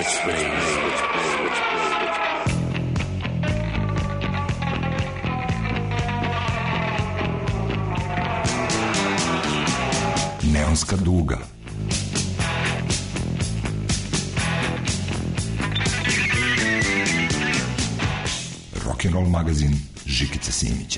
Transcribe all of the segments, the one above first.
Neonska duga. Rock'n'roll magazin Žikice Simića.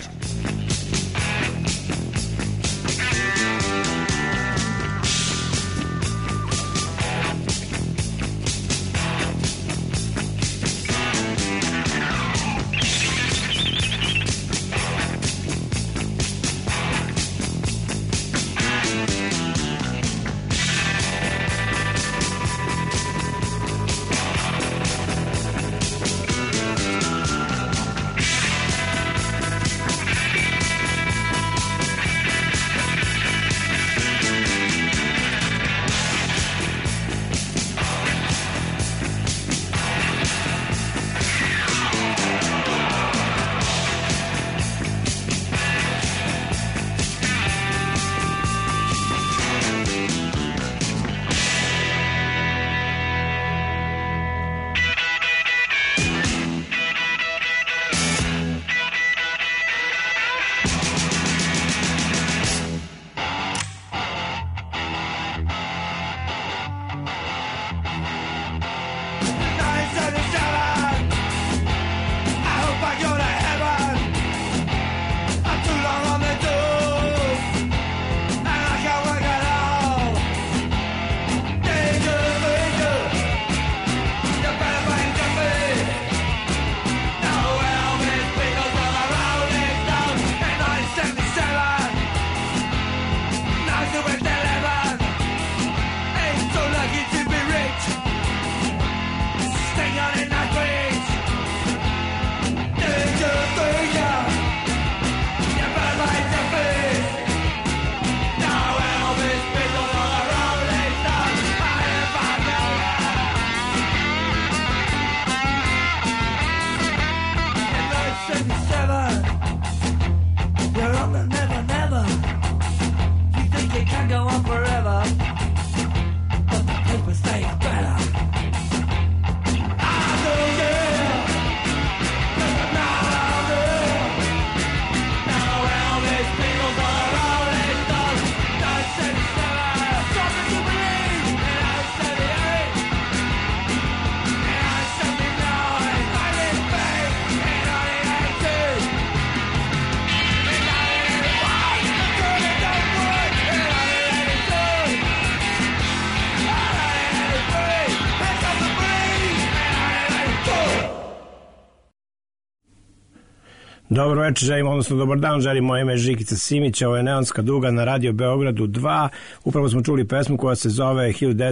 Dobro večer želim, odnosno dobar dan želim, moje ime je Žikica Simić, ovo je Neonska duga na Radio Beogradu 2. Upravo smo čuli pesmu koja se zove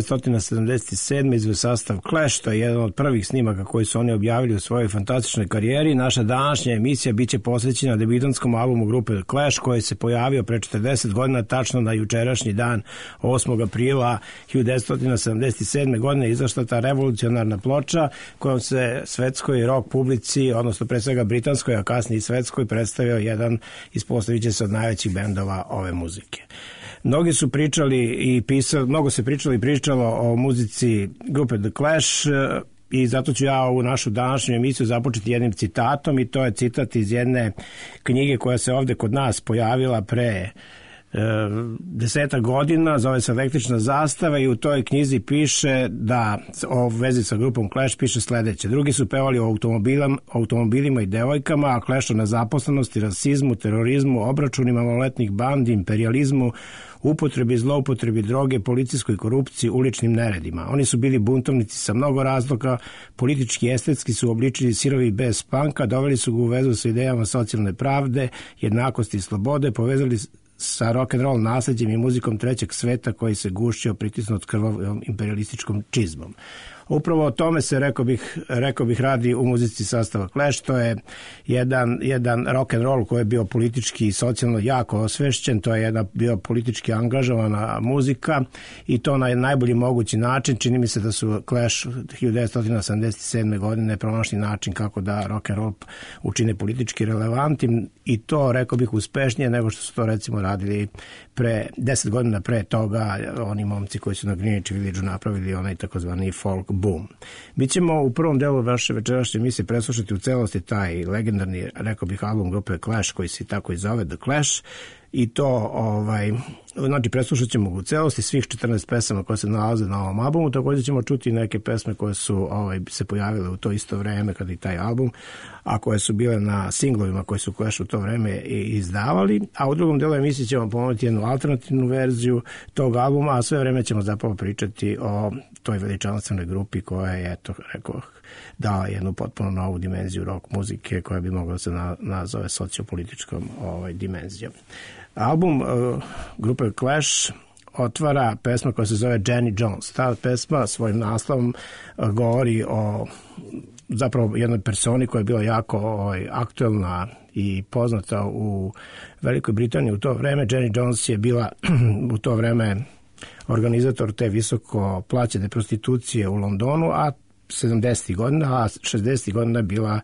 1977. izve sastav Clash, to je jedan od prvih snimaka koji su oni objavili u svojoj fantastičnoj karijeri. Naša današnja emisija biće posvećena debiutanskom albumu grupe Clash koji se pojavio pre 40 godina, tačno na jučerašnji dan 8. aprila 1977. godine izašla ta revolucionarna ploča kojom se svetskoj rock publici, odnosno pre svega britanskoj, a kasnije i svetskoj, predstavio jedan, ispostavit će se, od najvećih bendova ove muzike. Mnogi su pričali i pisali, mnogo se pričalo o muzici grupe The Clash i zato ću ja ovu našu današnju emisiju započeti jednim citatom, i to je citat iz jedne knjige koja se ovde kod nas pojavila pre 10 godina, zove se Električna zastava, i u toj knjizi piše da o vezi sa grupom Clash piše sledeće: drugi su pevali o automobilima i devojkama, a Clash o nezaposlenosti, rasizmu, terorizmu, obračunima maloletnih bandi, imperijalizmu, upotrebi i zloupotrebi droge, policijskoj korupciji, uličnim neredima. Oni su bili buntovnici sa mnogo razloga, politički i estetski su obličili sirovi bez panka, doveli su ga u vezu sa idejama socijalne pravde, jednakosti i slobode, povezali sa rock'n'roll nasleđem i muzikom trećeg sveta koji se gušćio pritisnut krvavom imperialističkom čizmom. Upravo o tome se, rekao bih, radi u muzici sastava Clash. To je jedan rock and roll koji je bio politički i socijalno jako osvešćen, to je jedna bio politički angažovana muzika i to na najbolji mogući način. Čini mi se da su Clash 1977. godine pronašli način kako da rock and roll učine politički relevantnim, i to, rekao bih, uspešnije nego što su to recimo radili pre 10 godina pre toga oni momci koji su na Greenwich Village napravili onaj takozvani folk Boom. Mi ćemo u prvom delu vaše večerašnje emisije preslušati u celosti taj legendarni, rekao bih, album grupe Clash, koji se tako i zove The Clash, i to, znači, preslušat ćemo u celosti svih 14 pesama koje se nalaze na ovom albumu. Također ćemo čuti neke pesme koje su se pojavile u to isto vreme kada i taj album, a koje su bile na singlovima koje su Clash u to vreme izdavali. A u drugom delu emisije ćemo pomenuti jednu alternativnu verziju tog albuma, a sve vreme ćemo zapravo pričati o toj veličanstvenoj grupi koja je, eto, rekao, dala jednu potpuno novu dimenziju rock muzike koja bi mogla se nazove sociopolitičkom dimenzijom. Album grupe Clash otvara pesma koja se zove Jenny Jones. Ta pesma svojim naslovom govori o zapravo jednoj personi koja je bila jako aktuelna i poznata u Velikoj Britaniji u to vreme. Jenny Jones je bila u to vreme organizator te visoko plaćene prostitucije u Londonu, a 70. godina, a 60. godina je bila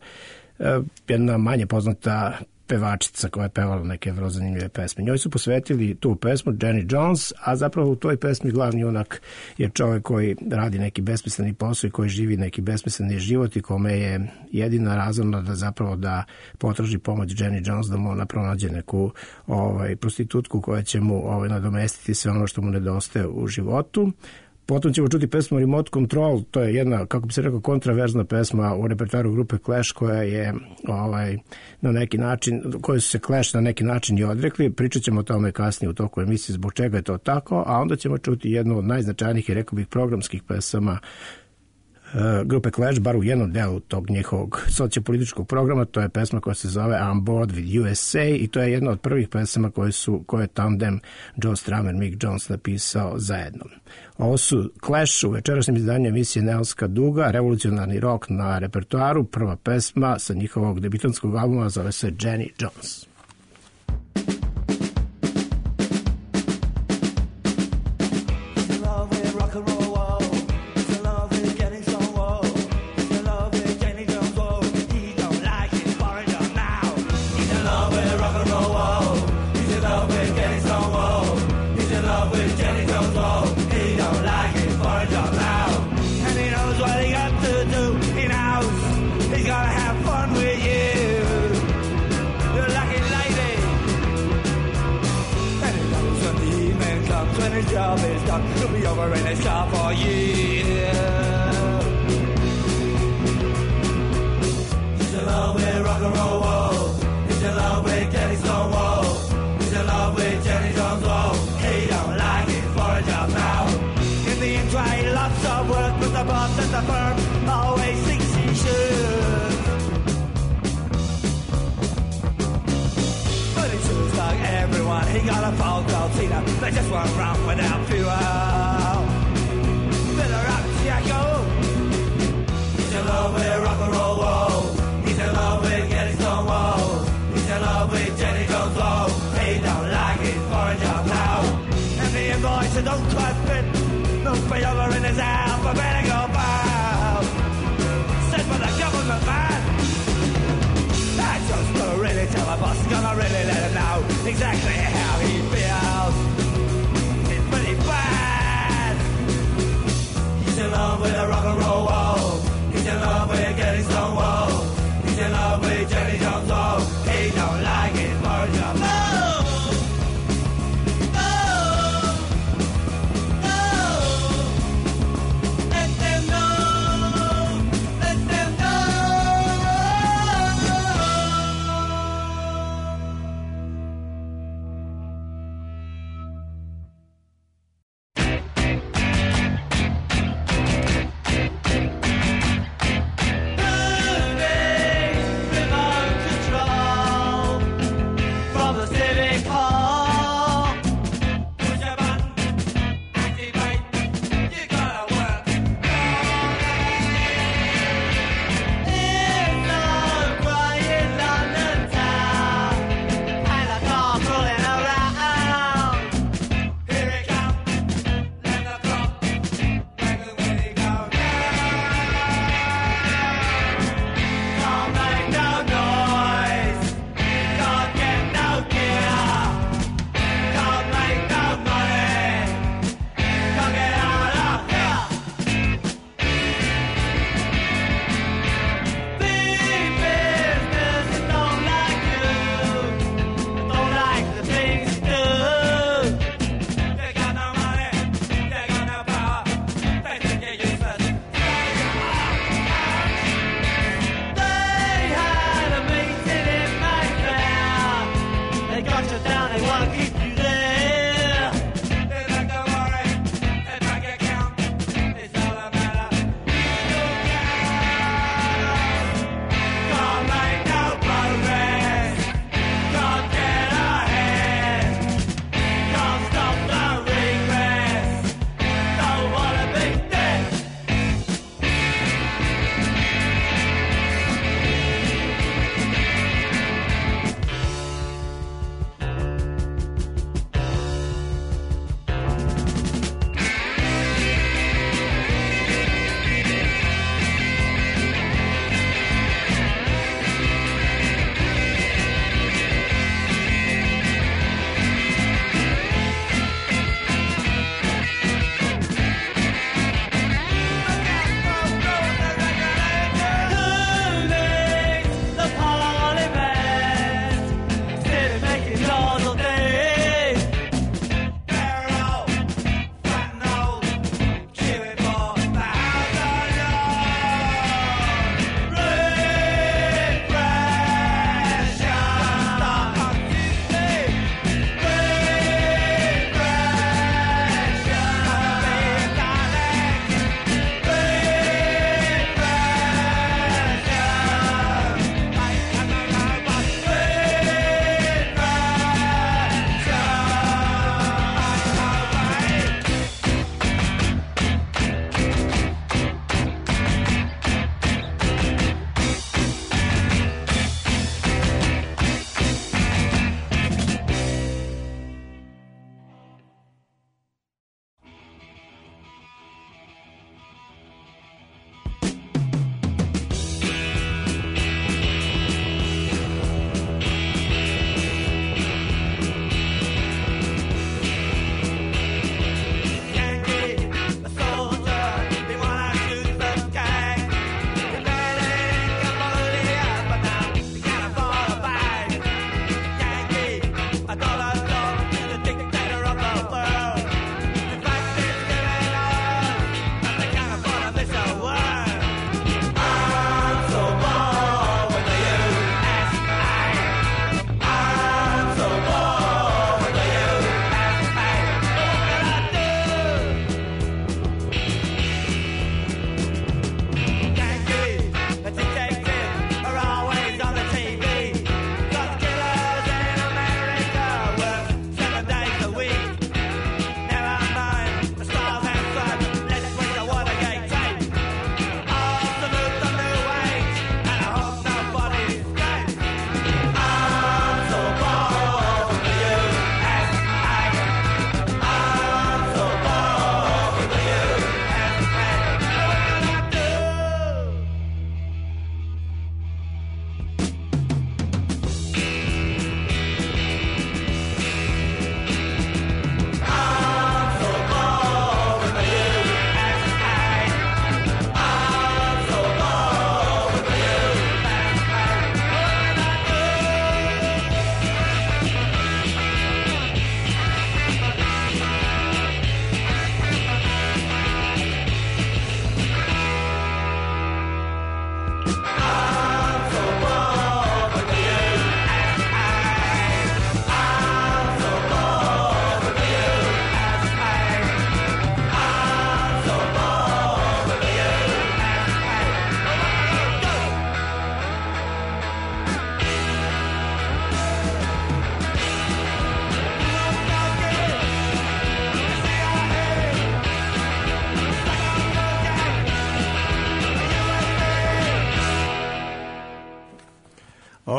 jedna manje poznata pevačica koja je pevala neke vrlo zanimljive pesme. Njoj su posvetili tu pesmu Jenny Jones, a zapravo u toj pesmi glavni junak je čovjek koji radi neki besmisleni posao i koji živi neki besmisleni život i kome je jedina razumna da zapravo da potraži pomoć Jenny Jones, da mu ona pronađe neku prostitutku koja će mu nadomestiti sve ono što mu nedostaje u životu. Potom ćemo čuti pesmu Remote Control, to je jedna, kako bi se rekao, kontraverzna pesma u repertoaru grupe Clash koja je na neki način, koju su se Clash na neki način i odrekli. Pričat ćemo o tome kasnije u toku emisije zbog čega je to tako, a onda ćemo čuti jednu od najznačajnijih i rekao bih programskih pesama grupe Clash, bar u jednom delu tog njihovog sociopolitičkog programa. To je pesma koja se zove I'm Bored with USA i to je jedna od prvih pesama koje je tandem Joe Strummer, Mick Jones napisao zajedno. Ovo su Clash u večerašnjem izdanju emisije Neonska duga, revolucionarni rock na repertoaru. Prva pesma sa njihovog debitanskog albuma zove se Jenny Jones. His job is done, he'll be over in his car for years. He's in love with rock and roll, whoa. He's in love with Jenny Stone, whoa. He's in love with Jenny Jones, whoa. He don't like it for a job now. In the end, try lots of work, but the boss at the firm always thinks he should. But he feels like everyone, he got a fault, I'll see them. They just won't run without fuel. Better up, Jacko. He's in love with rock and roll, whoa. He's in love with Getty Stone, whoa. He's in love with Jenny Jones, whoa. He don't like it for a job now. And the invoices don't quite fit. No pay over in his alphabetical bow. Sent by the government man. I just gonna really tell my boss, gonna really let him know exactly how he feels. It's pretty bad. He's in love with a rock and roll wall. He's in love with Getty Stone wall. He's in love with Jenny Jones wall. He don't like it for a job. No!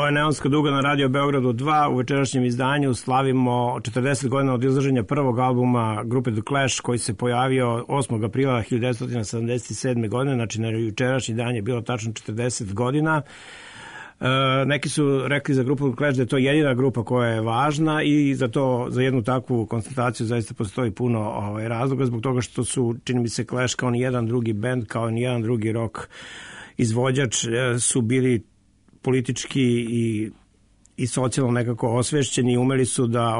je Neonska duga na Radio Beogradu 2. U večerašnjem izdanju slavimo 40 godina od izlaženja prvog albuma grupe The Clash, koji se pojavio 8. aprila 1977. godine, znači na jučerašnji dan je bilo tačno 40 godina. Neki su rekli za grupu Clash da je to jedina grupa koja je važna i za jednu takvu konstataciju zaista postoji puno razloga, zbog toga što su, čini mi se, Clash kao ni jedan drugi bend, kao ni jedan drugi rock izvođač su bili politički i socijalno nekako osvešćeni i umeli su da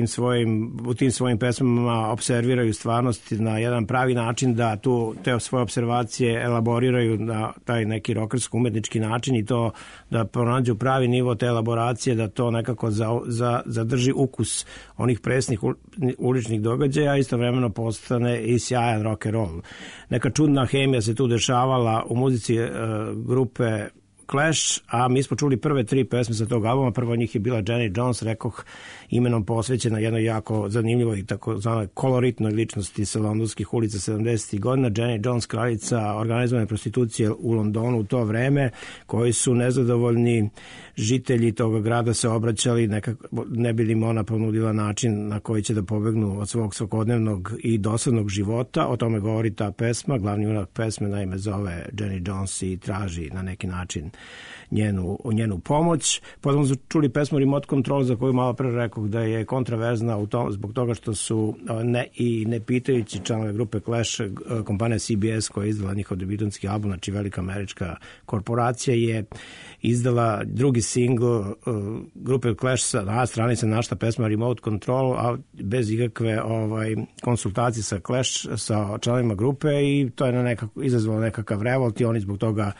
u tim svojim pesmama observiraju stvarnost na jedan pravi način, da te svoje observacije elaboriraju na taj neki rokersko-umetnički način i to da pronađu pravi nivo te elaboracije, da to nekako zadrži ukus onih presnih uličnih događaja, istovremeno postane i sjajan rock and roll. Neka čudna hemija se tu dešavala u muzici grupe Clash, a mi smo čuli prve 3 pesme sa tog albuma. Prva od njih je bila Jenny Jones, rekoh, imenom posvećena jednoj jako zanimljivoj i takozvanoj koloritnoj ličnosti sa londonskih ulica 70. godina. Jenny Jones, kraljica organizovane prostitucije u Londonu u to vreme, koji su nezadovoljni žitelji toga grada se obraćali, ne bi li im ona ponudila način na koji će da pobegnu od svog svakodnevnog i dosadnog života. O tome govori ta pesma. Glavni junak pesme naime zove Jenny Jones i traži na neki način njenu pomoć. Potom su čuli pesmu Remote Control, za koju malo pre rekao da je kontraverzna zbog toga što su ne pitajući članove grupe Clash, kompanija CBS koja je izdala njihov debitanski album, znači velika američka korporacija, je izdala drugi single grupe Clash, na strani se našla pesma Remote Control, a bez ikakve konsultacije sa Clash, sa članovima grupe, i to je izazvalo nekakav revolt i oni zbog toga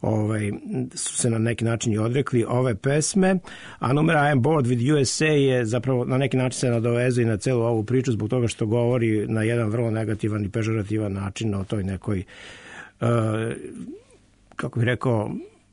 su se na neki način i odrekli ove pesme, a numera I Am Bored with USA je zapravo na neki način se nadovezuje na celu ovu priču zbog toga što govori na jedan vrlo negativan i pežorativan način o toj nekoj kako bih rekao,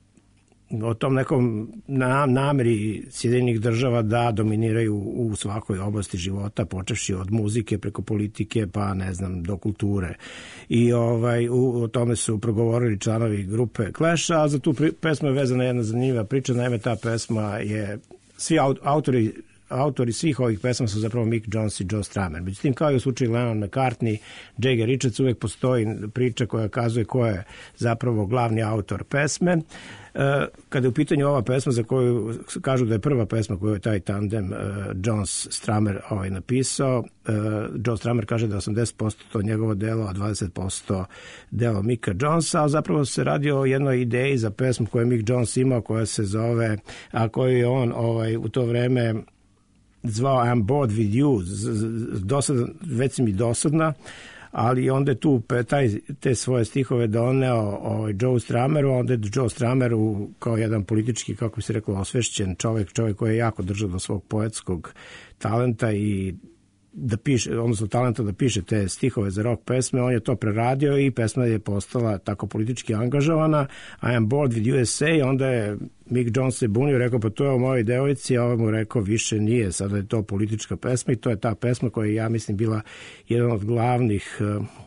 o tom nekom nameri Sjedinjenih država da dominiraju u svakoj oblasti života, počevši od muzike preko politike pa ne znam do kulture. I o tome su progovorili članovi grupe Clash, a za tu pesmu je vezana jedna zanimljiva priča. Naime, ta pesma je, svi autori svih ovih pesma su zapravo Mick Jones i Joe Strummer. Međutim, kao i u slučaju Lennon McCartney, Jagger Richards, uvek postoji priča koja kazuje ko je zapravo glavni autor pesme. Kada je u pitanju ova pesma za koju kažu da je prva pesma koju je taj tandem Jones-Strummer napisao, Joe Strummer kaže da je 80% to njegovo delo, a 20% delo Micka Jonesa, a zapravo se radi o jednoj ideji za pesmu koju je Mick Jones imao, koja se zove, a koju je on u to vreme zvao I'm bored with you, već si mi dosadna, ali onda je tu te svoje stihove doneo Joe Strummeru, onda je Joe Strummeru kao jedan politički, kako bi se reklo, osvešćen čovjek koji je jako držao do svog poetskog talenta i da piše, odnosno talenta da piše te stihove za rock pesme, on je to preradio i pesma je postala tako politički angažovana. I Am Bored with USA, onda je Mick Jones se bunio, rekao pa to je o mojoj devojci, a ovaj mu rekao više nije, sada je to politička pesma i to je ta pesma koja je, ja mislim, bila jedan od glavnih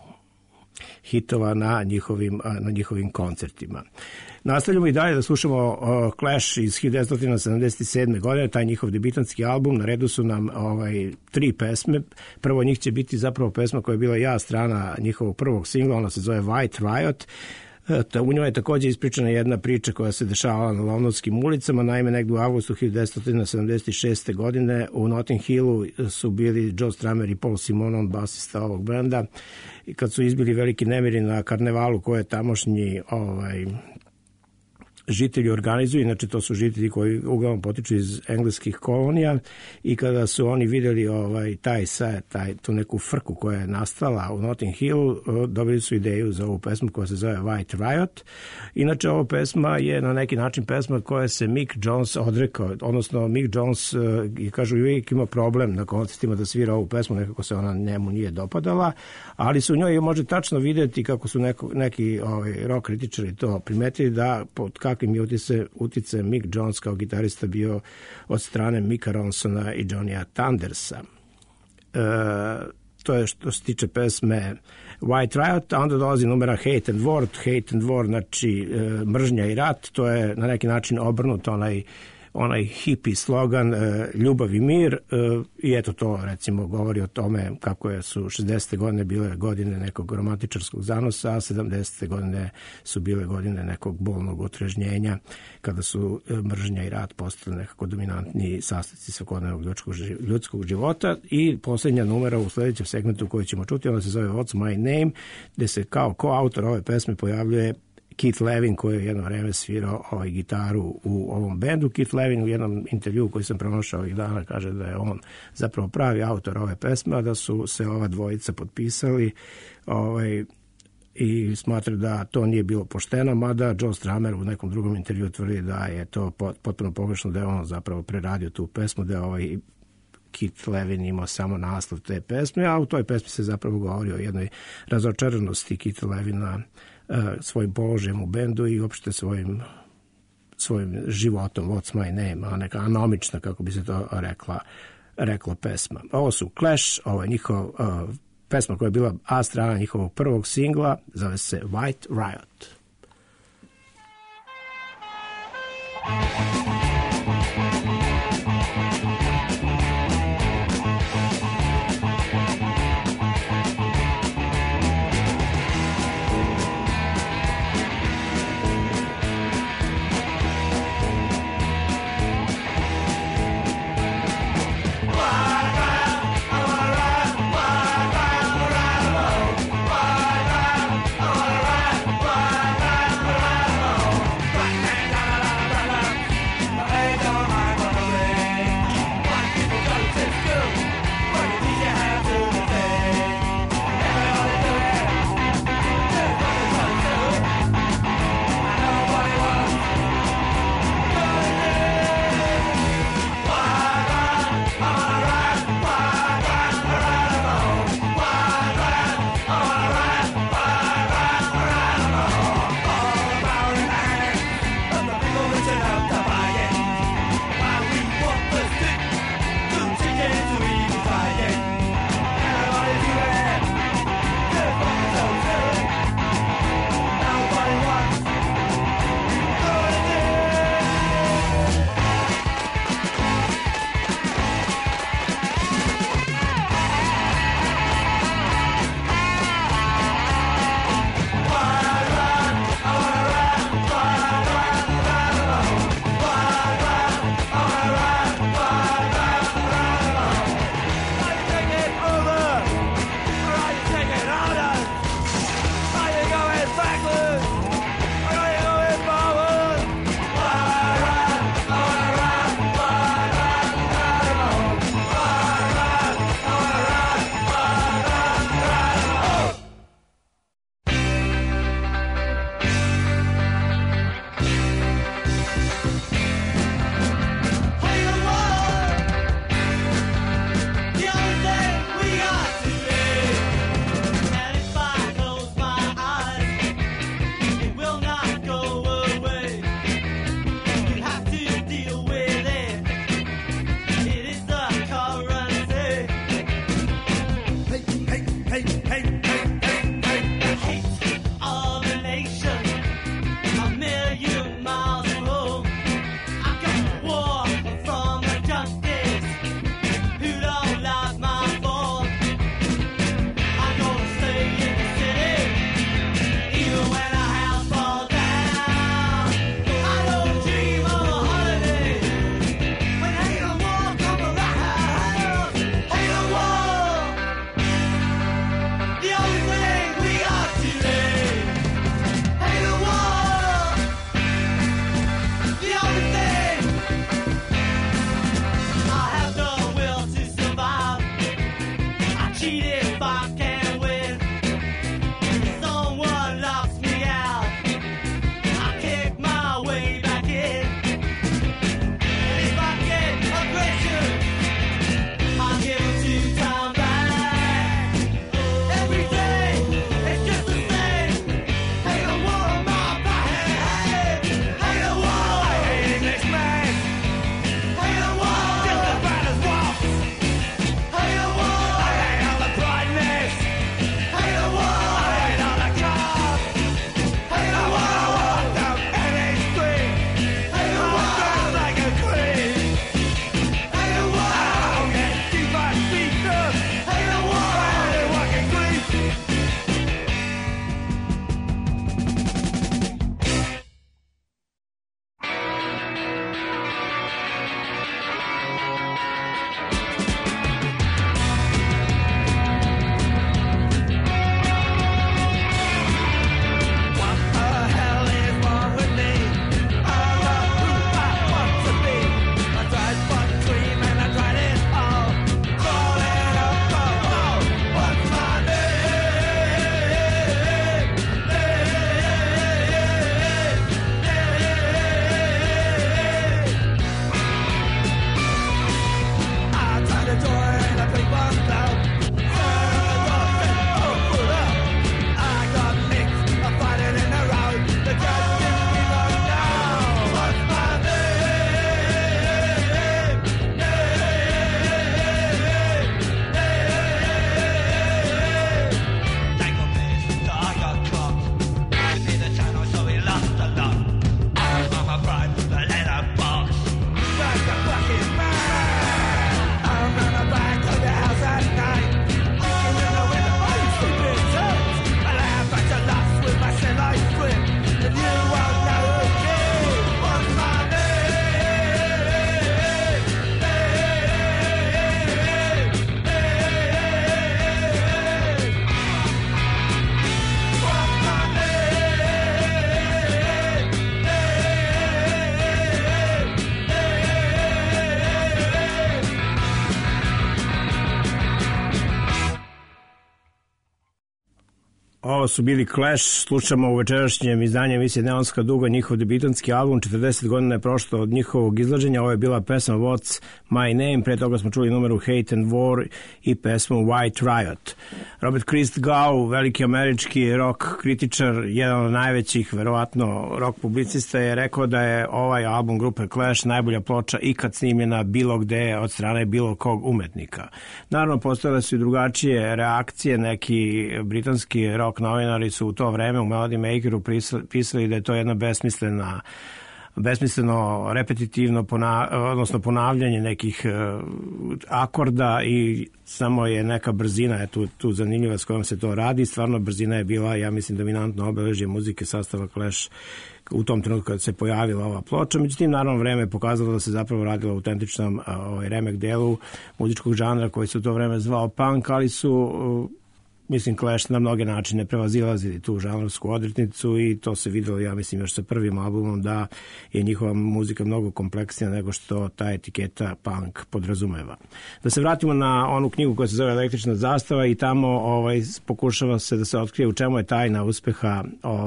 hitova na njihovim koncertima. Nastavljamo i dalje da slušamo Clash iz 1977. godine, taj njihov debitanski album. Na redu su nam 3 pesme. Prvo od njih će biti zapravo pesma koja je bila strana njihovog prvog singla, ona se zove White Riot. U njoj je također ispričana jedna priča koja se dešavala na londonskim ulicama. Naime, negdje u avgustu 1976. godine u Notting Hillu su bili Joe Strummer i Paul Simonon, basista ovog benda, i kad su izbili veliki nemiri na karnevalu koje tamošnji žitelji organizuju, inače to su žitelji koji uglavnom potiču iz engleskih kolonija, i kada su oni vidjeli tu neku frku koja je nastala u Notting Hillu, dobili su ideju za ovu pesmu koja se zove White Riot. Inače, ova pesma je na neki način pesma koja se Mick Jones odrekao, odnosno Mick Jones kažu uvijek ima problem na koncertima da svira ovu pesmu, nekako se ona njemu nije dopadala, ali su u njoj može tačno vidjeti kako su neki rock kritičari to primetili, da pod kakvim je uticajem Mick Jones kao gitarista bio od strane Micka Ronsona i Johnnya Thundersa. To je što se tiče pesme White Riot, a onda dolazi numera Hate and War. Hate and War znači mržnja i rat, to je na neki način obrnut onaj onaj hippie slogan ljubav i mir i eto to recimo govori o tome kako su 60. godine bile godine nekog romantičarskog zanosa, a 70. godine su bile godine nekog bolnog otrežnjenja kada su mržnja i rat postali nekako dominantni sastojci svakodnevnog ljudskog života. I posljednja numera u sljedećem segmentu koju ćemo čuti, ona se zove What's My Name, gde se kao koautor ove pesme pojavljuje Keith Levin, koji je jedno vreme svirao gitaru u ovom bendu. Keith Levin u jednom intervju koji sam pronašao ovih dana kaže da je on zapravo pravi autor ove pesme, a da su se ova dvojica potpisali i smatra da to nije bilo pošteno, mada Joe Strummer u nekom drugom intervju tvrdi da je to potpuno pogrešno, da je on zapravo preradio tu pesmu, da je Keith Levin imao samo naslov te pesme, a u toj pesmi se zapravo govori o jednoj razočaranosti Keith Levina svojim položajem u bendu i uopšte svojim životom, What's My Name, a neka anomična, kako bi se to rekla pesma. Ovo su Clash, ovo je njihov pesma koja je bila A strana njihovog prvog singla, zove se White Riot. Ovo su bili Clash, slušamo u večerašnjem izdanju emisije Neonska duga, njihov debitanski album, 40 godina je prošlo od njihovog izlaženja, ovo je bila pesma What's My Name, pre toga smo čuli numeru Hate and War i pesmu White Riot. Robert Christgau, veliki američki rock kritičar, jedan od najvećih, verovatno, rock publicista, je rekao da je ovaj album grupe Clash najbolja ploča ikad snimljena bilo gde od strane bilo kog umetnika. Naravno, postojale su i drugačije reakcije, neki britanski rock novinari su u to vreme u Melody Makeru pisali da je to jedna besmisleno repetitivno odnosno ponavljanje nekih akorda i samo je neka brzina je tu zanimljiva s kojom se to radi. Stvarno brzina je bila, ja mislim, dominantno obeležje muzike sastava Clash u tom trenutku kad se pojavila ova ploča. Međutim, naravno, vreme je pokazalo da se zapravo radilo o autentičnom remek delu muzičkog žanra koji se u to vreme zvao punk, ali su mislim, Clash na mnoge načine prevazilazili tu žanrovsku odrednicu i to se videlo, ja mislim, još sa prvim albumom da je njihova muzika mnogo kompleksnija nego što ta etiketa punk podrazumeva. Da se vratimo na onu knjigu koja se zove Električna zastava i tamo pokušava se da se otkrije u čemu je tajna uspeha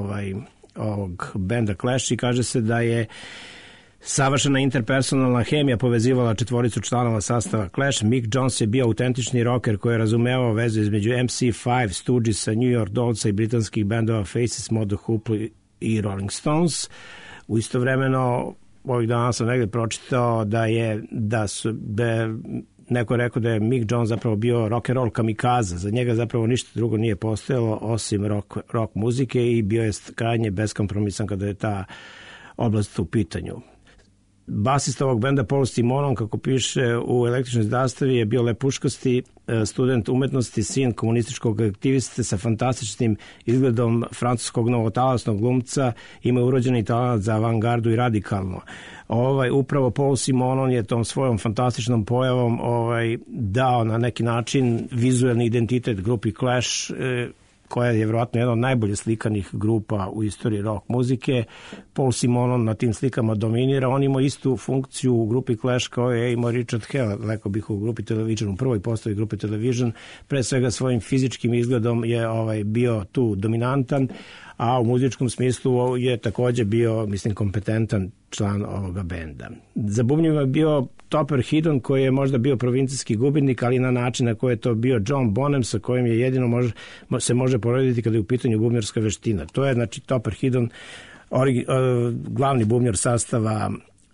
ovog benda Clash i kaže se da je savršena interpersonalna hemija povezivala četvoricu članova sastava Clash. Mick Jones je bio autentični rocker koji je razumevao vezu između MC5, Stooges'a, New York Dollsa i britanskih bendova Faces, Mod the Hoople i Rolling Stones. Istovremeno, ovih dana sam negdje pročitao da je neko je rekao da je Mick Jones zapravo bio rock and roll kamikaza. Za njega zapravo ništa drugo nije postojalo osim rock muzike i bio je krajnje beskompromisan kada je ta oblast u pitanju. Basista ovog benda Paul Simonon, kako piše u Električnoj zastavi, je bio lepuškasti student umetnosti, sin komunističkog aktiviste sa fantastičnim izgledom francuskog novotalasnog glumca, ima urođeni talent za avangardu i radikalno. Upravo Paul Simonon je tom svojom fantastičnom pojavom dao na neki način vizuelni identitet grupi Clash, koja je vjerojatno jedna od najbolje slikanih grupa u istoriji rock muzike. Paul Simonon na tim slikama dominira. On ima istu funkciju u grupi Clash kao je imao Richard Hell, rekao bih, u grupi Television, u prvoj postavi grupe Television. Pre svega svojim fizičkim izgledom je bio tu dominantan, a u muzičkom smislu je također bio, mislim, kompetentan član ovoga benda. Za bubnjevima je bio Topper Headon, koji je možda bio provincijski gubitnik, ali na način na koji je to bio John Bonham, sa kojim je jedino se može porediti kada je u pitanju bubnjarska veština. To je, znači, Topper Headon, glavni bubnjar sastava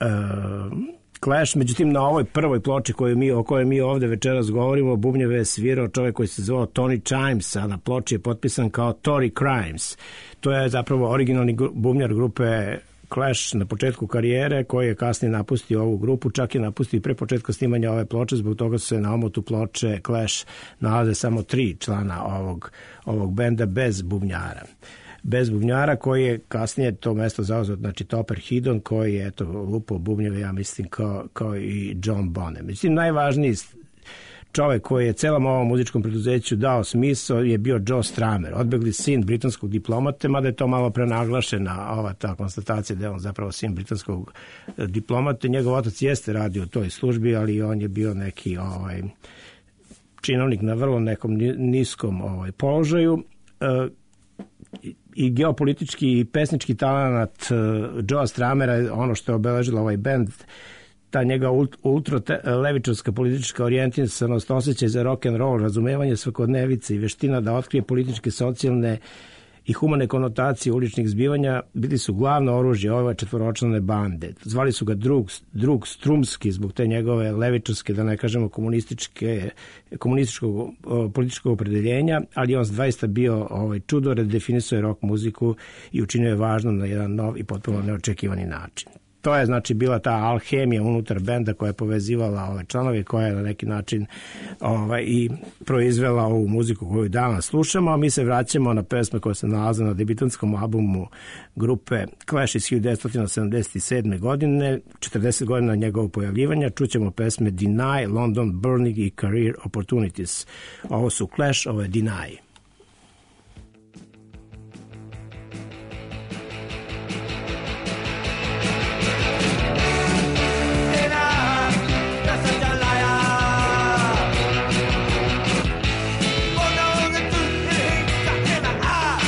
Clash. Međutim, na ovoj prvoj ploči o kojoj mi ovde večeras govorimo, bubnjeve je svirao čovjek koji se zvao Tony Chimes, a na ploči je potpisan kao Tory Crimes. To je zapravo originalni bubnjar grupe Clash na početku karijere, koji je kasnije napustio ovu grupu, čak je napustio i pre početka snimanja ove ploče, zbog toga se na omotu ploče Clash nalaze samo 3 člana ovog benda bez bubnjara, koji je kasnije to mesto zauzeo, znači Topper Headon, koji je lupao bubnjeve, ja mislim, kao i John Bonham. Mislim, najvažniji čovjek koji je celom ovom muzičkom preduzeću dao smisao je bio Joe Strummer, odbegli sin britanskog diplomate, mada je to malo prenaglašena ta konstatacija da je on zapravo sin britanskog diplomate. Njegov otac jeste radio u toj službi, ali on je bio neki činovnik na vrlo nekom niskom položaju. I geopolitički i pesnički talent Joea Strumera, ono što je obeležilo ovaj band, ta njega ultralevičarska politička orijentisanost, osjećaj za rock and roll, razumevanje svakodnevice i veština da otkrije političke, socijalne i humane konotacije uličnih zbivanja bili su glavno oružje ove četvoročlane bande. Zvali su ga drug Strumski zbog te njegove levičarske, da ne kažemo komunističkog političkog opredeljenja, ali on zaista bio čudo, redefinisao je rock muziku i učinio je važno na jedan nov i potpuno neočekivani način. To je, znači, bila ta alhemija unutar benda koja je povezivala ove članove, koja je na neki način i proizvela ovu muziku koju danas slušamo, a mi se vraćamo na pesme koje se nalaze na debitantskom albumu grupe Clash iz 1977. godine, 40 godina njegovog pojavljivanja. Čućemo pesme Deny, London Burning i Career Opportunities. Ovo su Clash, ovo je Deny. Oh no, the truth ain't stuck in my eye.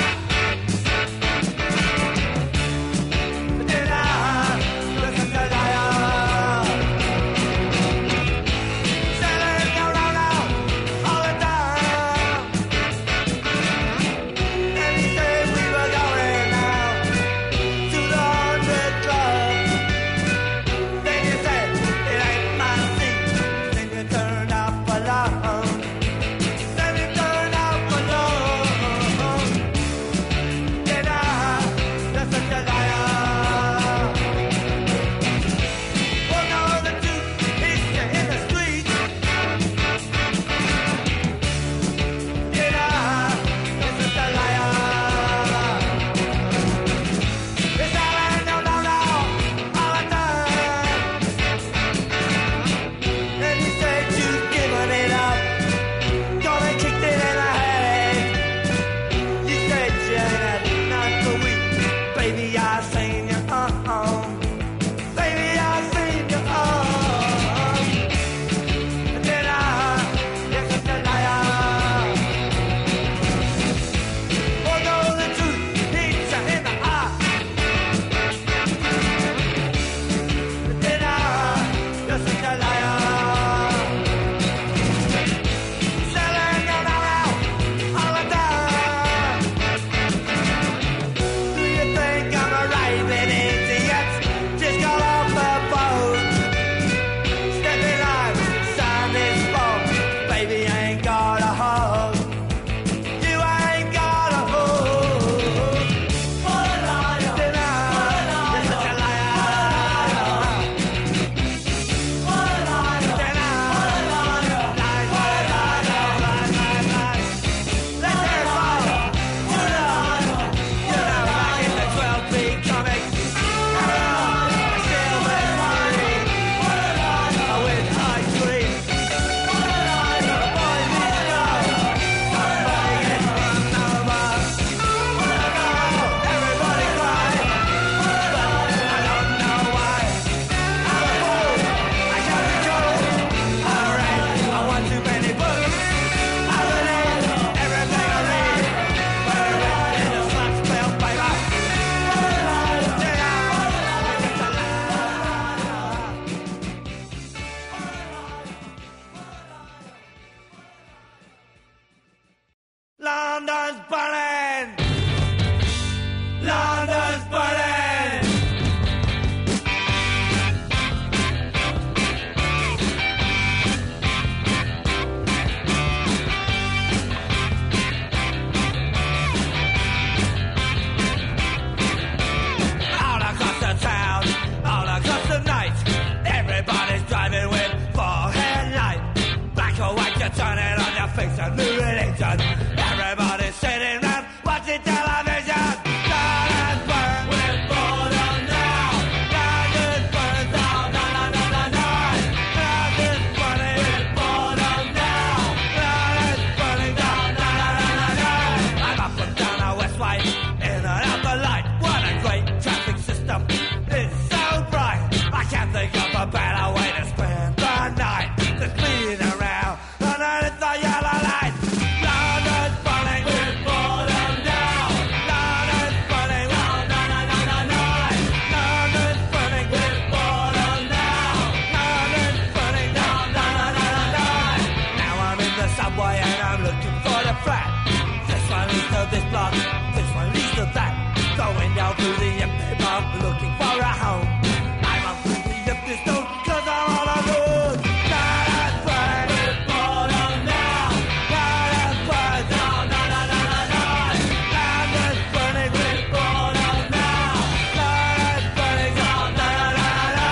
You turn it on your face and new religion. Everybody's sitting round watching television. London burn, we're boredom now. London burns down, na na na na na. London's burning, we're boredom now. London's burning down, na na na na na. I'm up and down our West Side, in and out the light. What a great traffic system! It's so bright. I can't think of a better way to spend the night. The clean around underneath the yellow light. London's burning, we're boredom now. London's burning, na na na na na na. London's burning, we're boredom now. London's burning down, na na na na na. Now I'm in the subway and I'm looking for the flat. This one leads to this block, this one leads to that. Going down through the empty bar, looking for a home. I'm up through the empty stone, cause I'm all alone. London's burning, we're boredom now. London's burning down, na na na na na. London's burning, we're boredom now. London's burning down, na na na na na.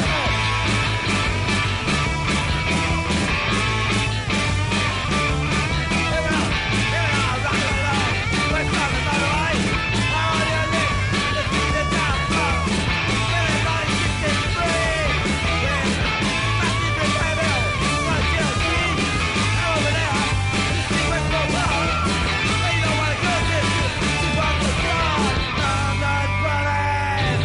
Here we are, rock and roll. West London, by the way. How are you live? Let's see the town flow. Everybody keep it free. Yeah, massive big baby. Right here, see? Now over there, you see West London. They don't want to go this. She's on the floor. London's burning.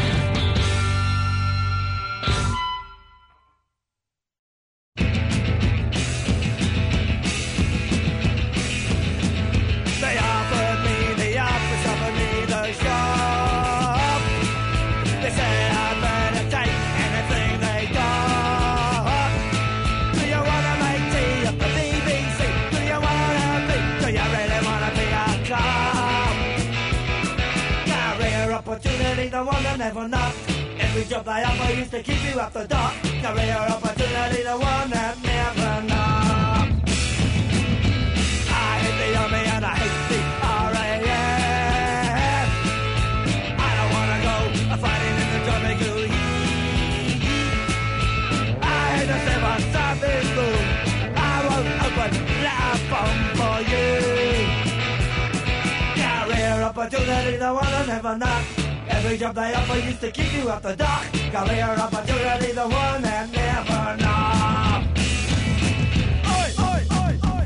They offered me the office, offered me the shop. They say I better take anything they got. Do you wanna make tea at the BBC? Do you wanna be? Do you really wanna be a cop? Career opportunity, the one that never knocked. Every job they offer used to keep you up the dock. Career opportunity, the one that never knocked. I hate the army and I hate the RAF. I don't wanna go fighting in the jungle heat. I hate the civil service boom. I won't open that phone for you. Career opportunity, the one that never knocked. Every job they offer used to keep you up the dock. Career opportunity, the one that never knocked. Oi, oi, oi, oi.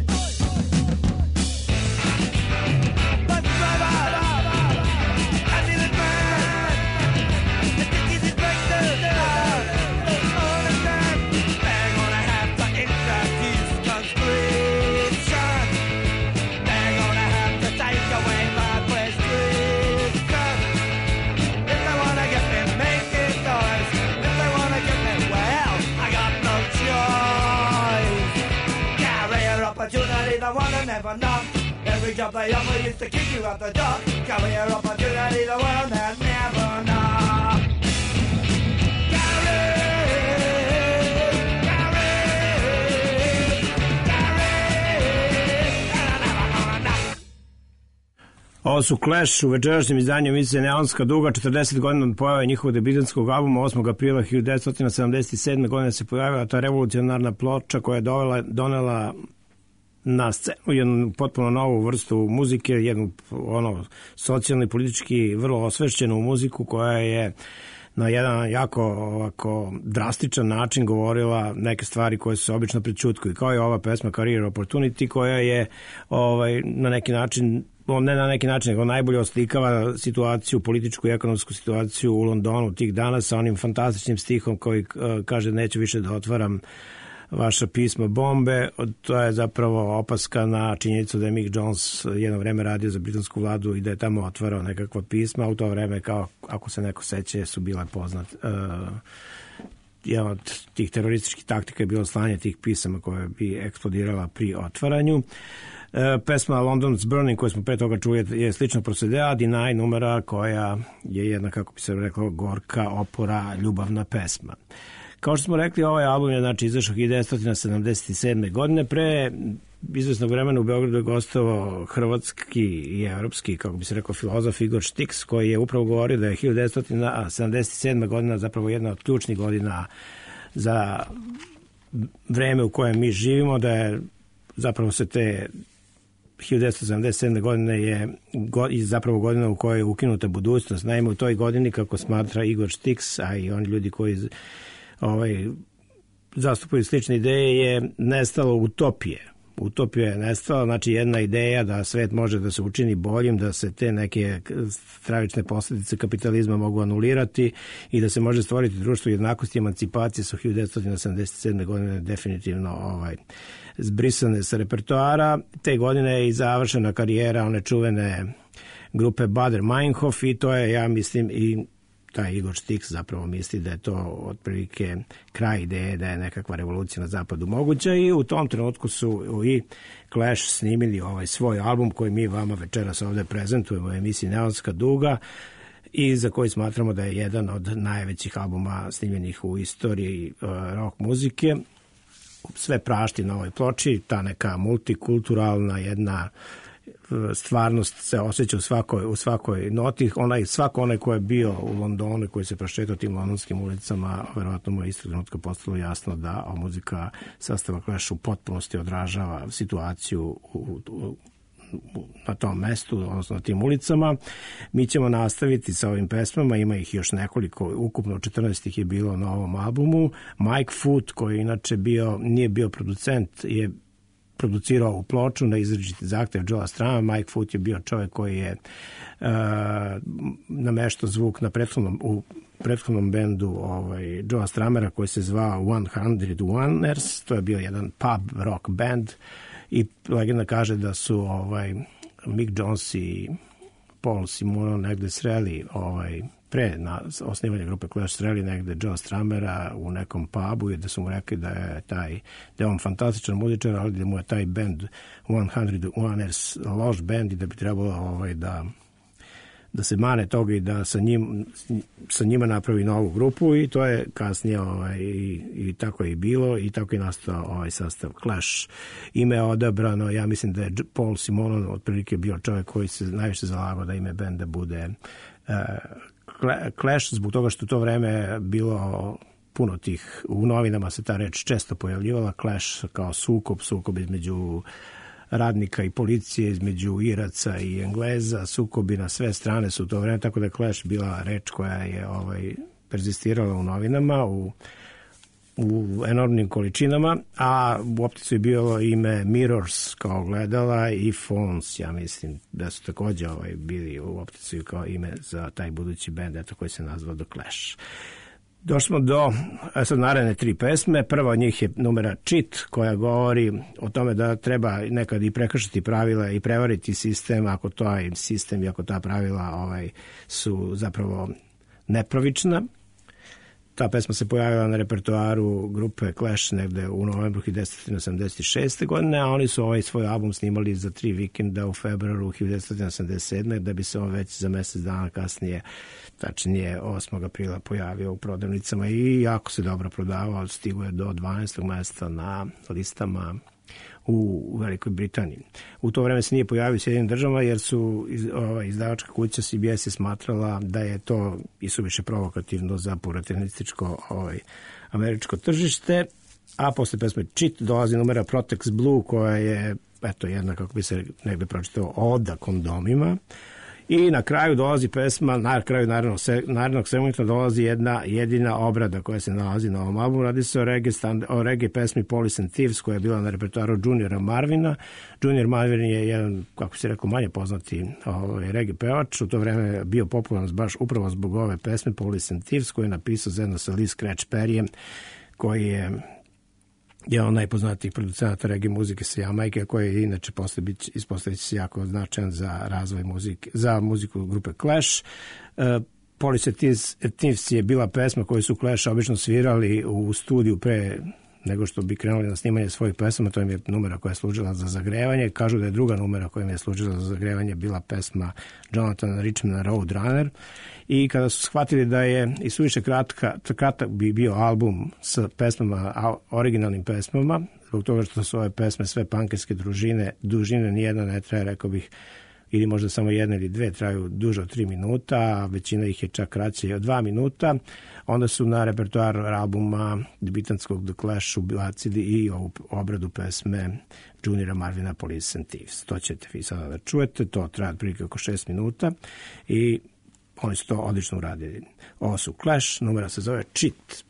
Bus driver, ambulance man, the ticket inspector, all of them. They're gonna have to introduce conscription. They're gonna have to take away my prescription. If they wanna get me making toys, if they wanna get me, well, I got no choice. Career opportunity, the one that never knocked. Every job they offer used to keep you out the dock. Career opportunity, the one that never knocked. Ovo su Clash u večerašnjem izdanju emisije Neonska duga, 40 godina od pojave njihovog debitanskog albuma. 8. aprila 1977. godine se pojavila ta revolucionarna ploča koja je donela na scenu jednu potpuno novu vrstu muzike, jednu socijalno i politički vrlo osvešćenu muziku koja je na jedan jako ovako drastičan način govorila neke stvari koje su obično prećutkuju, kao je ova pesma Career Opportunity koja je na neki način, ne na neki način, nego najbolje oslikava situaciju, političku i ekonomsku situaciju u Londonu tih dana sa onim fantastičnim stihom koji kaže neću više da otvaram vaša pisma bombe. To je zapravo opaska na činjenicu da je Mick Jones jedno vreme radio za britansku vladu i da je tamo otvarao nekakva pisma. U to vreme, kao ako se neko seće, su bile poznat. Jedna od tih terorističkih taktika je bilo slanje tih pisama koje bi eksplodirala pri otvaranju. Pesma London's Burning koju smo pre toga čuli je slično procedea, Deny numera koja je jedna, kako bi se rekao, gorka, opora, ljubavna pesma. Kao što smo rekli, ovaj album je izašao 1977. godine. Pre izvesnog vremena u Beogradu je gostovao hrvatski i evropski, kako bi se rekao, filozof Igor Štiks, koji je upravo govorio da je 1977. godina zapravo jedna od ključnih godina za vreme u kojem mi živimo, da je zapravo se te 1977. godine je zapravo godina u kojoj je ukinuta budućnost. Naime, u toj godini, kako smatra Igor Štiks, a i oni ljudi koji zastupaju slične ideje, je nestalo utopije. Utopija je nestala, znači jedna ideja da svet može da se učini boljim, da se te neke stravične posljedice kapitalizma mogu anulirati i da se može stvoriti društvo jednakosti i emancipacije su 1977. godine definitivno zbrisane sa repertoara. Te godine je i završena karijera one čuvene grupe Baader Meinhof i to je, ja mislim, i taj Igor Štiks zapravo misli da je to otprilike kraj ideje da je nekakva revolucija na zapadu moguća i u tom trenutku su i Clash snimili svoj album koji mi vama večeras ovde prezentujemo u emisiji Neonska duga i za koji smatramo da je jedan od najvećih albuma snimljenih u istoriji rock muzike. Sve prašti na ovoj ploči, ta neka multikulturalna jedna stvarnost se osjeća u svakoj noti. Svako onaj ko je bio u Londonu, koji se prošetao tim londonskim ulicama, verovatno mu je isto trenutka postalo jasno da muzika sastava Clash u potpunosti odražava situaciju na tom mestu, odnosno na tim ulicama. Mi ćemo nastaviti sa ovim pesmama, ima ih još nekoliko, ukupno 14 ih je bilo na ovom albumu. Mike Foot, koji inače nije bio producent, je producirao ovu ploču na izričiti zahtev Joea Strama. Mike Foot je bio čovjek koji je nameštao zvuk na prethodnom bendu Joea Stramera koji se zvao 100 Oneers. To je bio jedan pub rock band i legenda kaže da su Mick Jones i Paul Simonon negde sreli pre osnivanja grupe Clash sreli negde Joea Stramera u nekom pubu i da su mu rekli da je on fantastičan muzičar, ali da mu je taj band 100 Oneers loš band i da bi trebalo da se mane toga i da sa njima napravi novu grupu i to je kasnije i tako je i bilo i tako je nastao ovaj sastav Clash. Ime je odabrano, ja mislim da je Paul Simonon otprilike bio čovjek koji se najviše zalagao da ime benda bude Clash, zbog toga što u to vreme bilo puno tih, u novinama se ta reč često pojavljivala, Clash kao sukob između radnika i policije, između Iraca i Engleza, sukobi na sve strane su u to vreme, tako da je Clash bila reč koja je perzistirala u novinama u enormnim količinama, a u optici je bilo ime Mirrors kao gledala i Phones, ja mislim da su takođe bili u optici kao ime za taj budući bend, koji se nazvao The Clash. Došli smo do sad naredne 3 pesme. Prva od njih je numera Cheat, koja govori o tome da treba nekad i prekršiti pravila i prevariti sistem ako taj sistem i ako ta pravila su zapravo nepravična. Ta pesma se pojavila na repertoaru grupe Clash negde u novembru 1986. godine, a oni su svoj album snimali za 3 vikenda u februaru 1987. da bi se on već za mesec dana kasnije, tačnije 8. aprila, pojavio u prodavnicama i jako se dobro prodavao, stigo je do 12. mesta na listama u Velikoj Britaniji. U to vreme se nije pojavio u Sjedinim državama jer su izdavačka kuća CBS je smatrala da je to isuviše provokativno za puritanističko američko tržište, a posle pesme Cheat dolazi numera Protex Blue koja je jedna, kako bi se negde pročitao, oda kondomima. I na kraju dolazi pesma, na kraju narednog segmenta dolazi jedna jedina obrada koja se nalazi na ovom albumu. Radi se o reggae pesmi Police and Thieves koja je bila na repertoaru Juniora Marvina. Junior Marvin je jedan, kako se rekao, manje poznati reggae pevač. U to vreme je bio popularan baš upravo zbog ove pesme Police and Thieves koju je napisao zajedno sa Lee Scratch Perryjem, koji je jedan najpoznatijih producenata reggae muzike sa Jamajke, koji je inače ispostaviti se jako značajan za razvoj muzike, za muziku grupe Clash. Police and Thieves je bila pesma koju su Clash obično svirali u studiju pre nego što bi krenuli na snimanje svojih pesama. To im je numera koja je služila za zagrevanje. Kažu da je druga numera koja im je služila za zagrevanje bila pesma Jonathana Richmana Roadrunner. I kada su shvatili da je i suviše kratak bi bio album sa pesmama, originalnim pesmama, zbog toga što su ove pesme sve pankerske dužine, nijedna ne traje, rekao bih, ili možda samo jedna ili dve traju duže od 3 minuta, a većina ih je čak kraće od 2 minuta. Onda su na repertoar albuma debitanskog The Clash ubacili i ovu obradu pesme Juniora Marvina Police and Thieves. To ćete vi sada da čujete, to traje otprilike oko 6 minuta i oni su to odlično uradili. Ovo su Clash, numera se zove Cheat.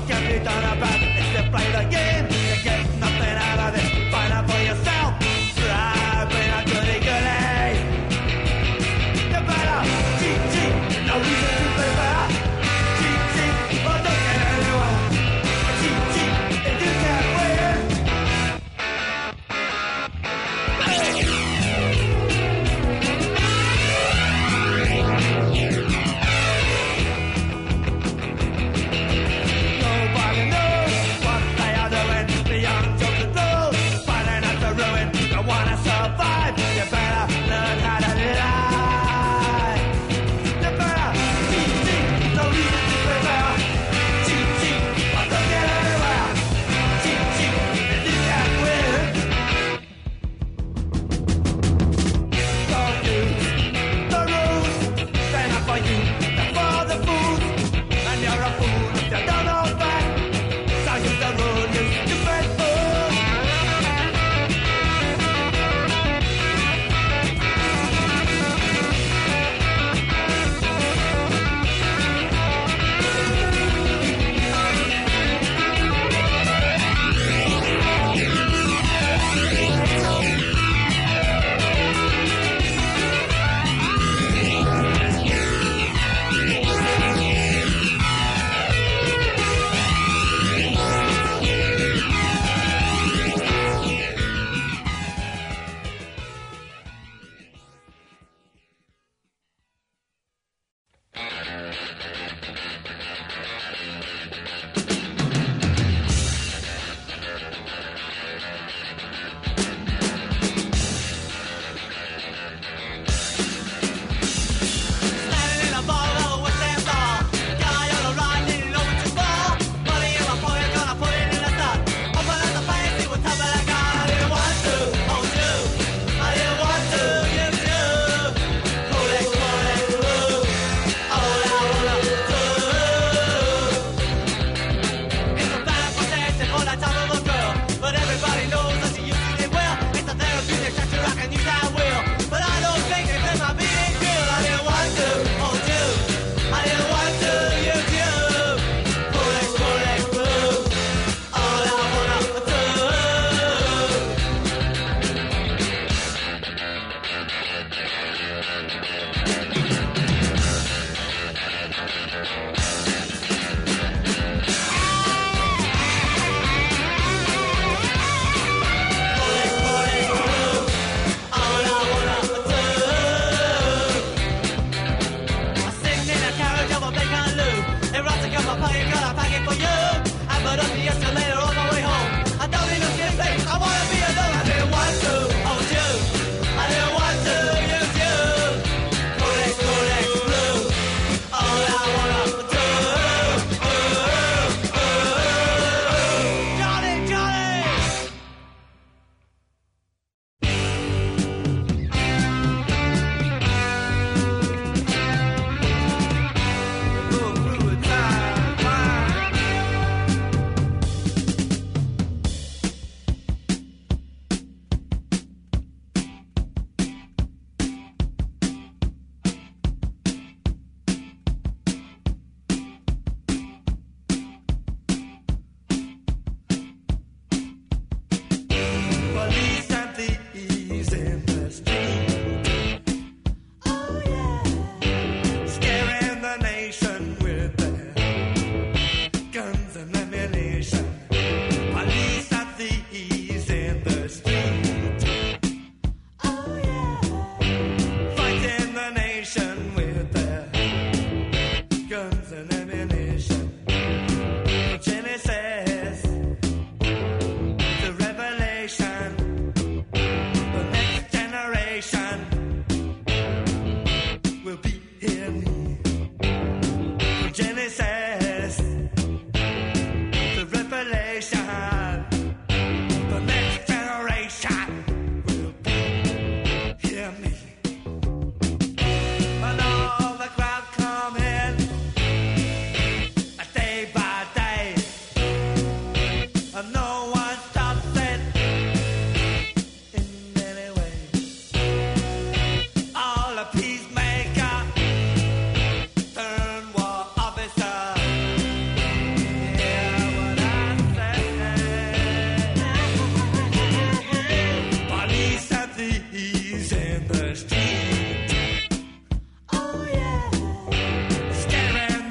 Play the game, you get nothing out of this. Find out for yourself.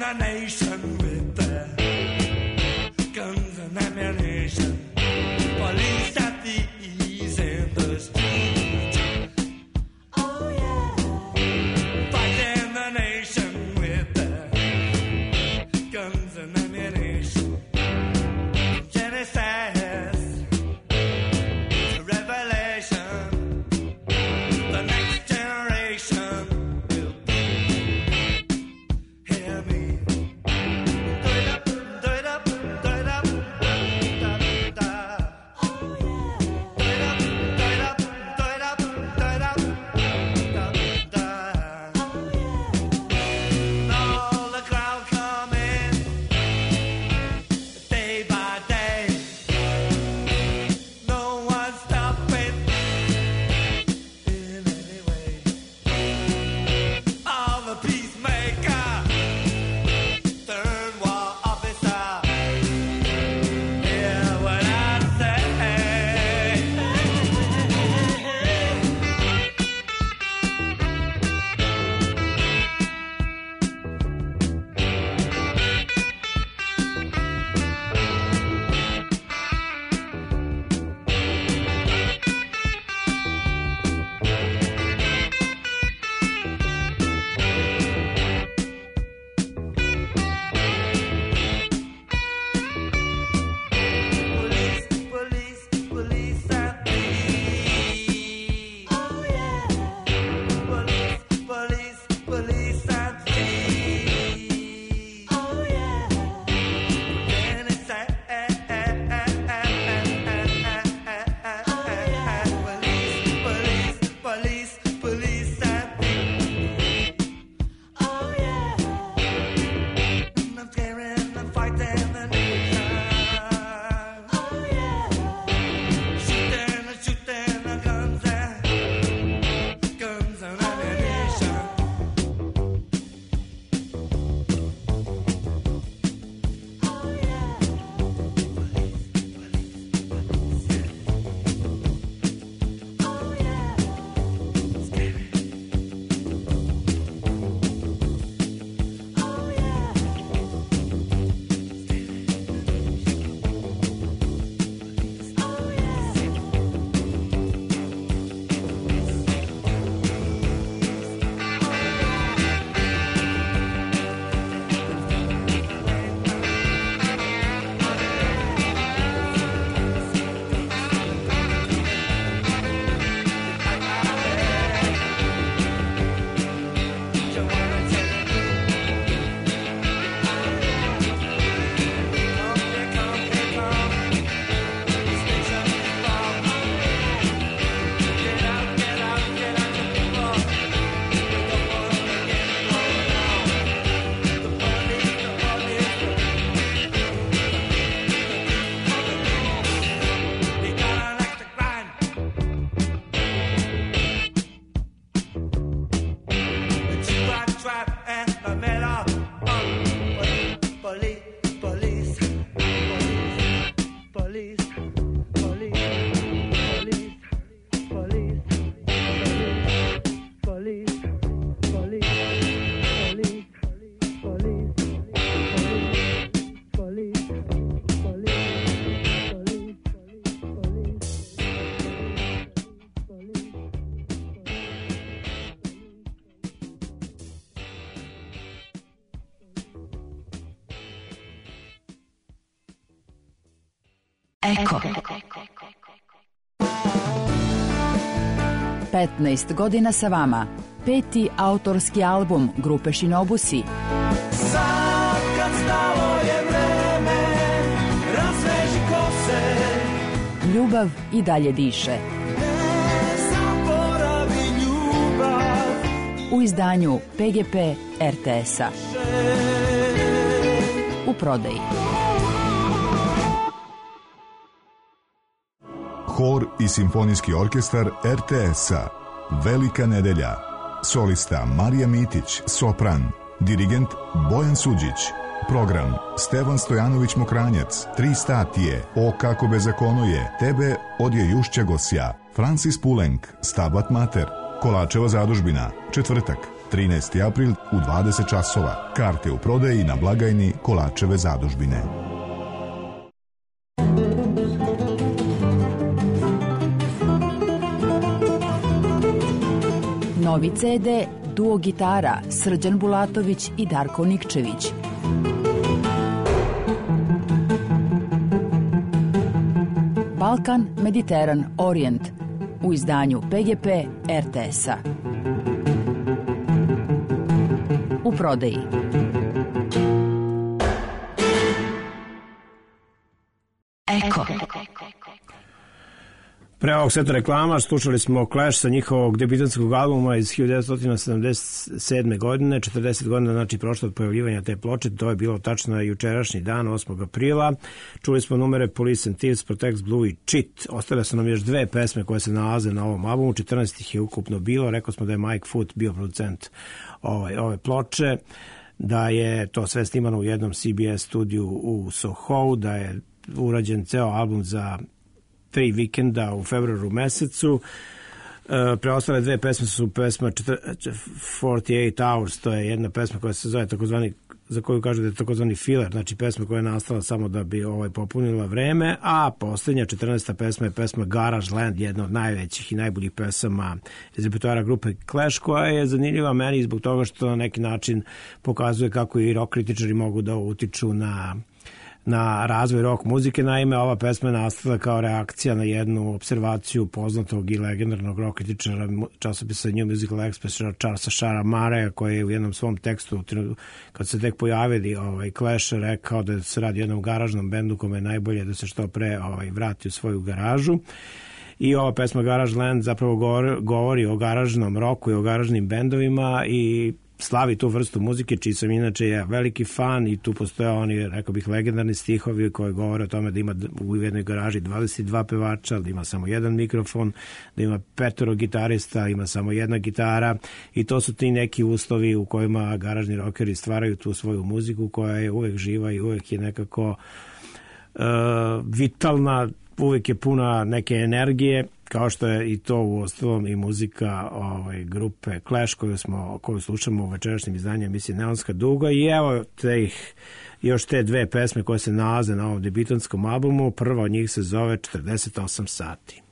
the nation with their guns and ammunition. Police and thieves in the street. Oh yeah. Fighting the nation with their guns and ammunition. Genesis to Revelation. The next generation will be. Hear me. Do it up, do it up, do it up. Da, da, da. Oh yeah. Do it up, do it up, do it up, do it up. Da, da. Oh yeah. All the crowd coming day by day. No one stopping in any way. All the peacemaker, third war officer. Hear what I say. Police, police, police and thieves. Oh yeah. Police, police, police and thieves. Oh yeah. Then it's police, police, police and thieves. Oh yeah. And I'm scaring and fighting the nation. Oh yeah. Shooting and shooting the guns and ammunition. Oh yeah. Oh yeah. Scary. Oh yeah. Eko. 15 godina sa vama. 5. autorski album grupe Shinobusi. Sad kad stalo je vreme, razveži kose. Ljubav i dalje diše. Ne zaboravi ljubav. U izdanju PGP RTS-a. U prodaji. Hor i simfonijski orkestar RTS-a. Velika nedelja. Solista Marija Mitić, sopran. Dirigent Bojan Suđić. Program Stevan Stojanović Mokranjac. 3 statije. O kako bezakono je. Tebe odje Jušća Gosja. Francis Pulenk, Stabat Mater. Kolačeva zadužbina. Četvrtak. 13. april u 20 časova. Karte u prodaji na blagajni Kolačeve zadužbine. Novi CD, duo gitara, Srđan Bulatović i Darko Nikčević. Balkan, Mediteran, Orijent u izdanju PGP RTS-a. U prodaji. Eko. Pre ovog seta reklama slušali smo Clash sa njihovog debitanskog albuma iz 1977. godine, 40 godina znači prošlo od pojavljivanja te ploče, to je bilo tačno jučerašnji dan, 8. aprila. Čuli smo numere Police and Thieves, Protect Blue i Cheat. Ostale su nam još dve pesme koje se nalaze na ovom albumu, 14 ih je ukupno bilo. Rekao smo da je Mike Foot bio producent ove ploče, da je to sve snimano u jednom CBS studiju u Soho, da je urađen ceo album za 3 vikenda u februaru mesecu. Preostale dve pesme su pesma 48 Hours, to je jedna pesma koja se zove takozvani, za koju kažu da je takozvani filler, znači pesma koja je nastala samo da bi popunila vreme, a posljednja 14. pesma je pesma Garage Land, jedna od najvećih i najboljih pesama iz repertoara grupe Clash, koja je zanimljiva meni zbog toga što na neki način pokazuje kako i rock kritičari mogu da utiču na razvoj rock muzike. Naime, ova pesma je nastala kao reakcija na jednu observaciju poznatog i legendarnog rock kritičara časopisa New Musical Express, Charlesa Shara Mareja, koji je u jednom svom tekstu, kad se tek pojavili Clash, rekao da se radi o jednom garažnom bendu kome je najbolje da se što pre vrati u svoju garažu. I ova pesma Garage Land zapravo govori o garažnom roku i o garažnim bendovima i slavi tu vrstu muzike, čiji sam inače veliki fan, i tu postoje oni, rekao bih, legendarni stihovi koji govore o tome da ima u jednoj garaži 22 pevača, da ima samo jedan mikrofon, da ima 5 gitarista, ima samo jedna gitara, i to su ti neki uslovi u kojima garažni rockeri stvaraju tu svoju muziku koja je uvek živa i uvek je nekako vitalna, uvek je puna neke energije, kao što je i to u ostalom i muzika grupe Clash koju slušamo u večerašnjem izdanju emisije Neonska duga. I evo još te dve pesme koje se nalaze na ovom debitanskom albumu. Prva od njih se zove 48 sati.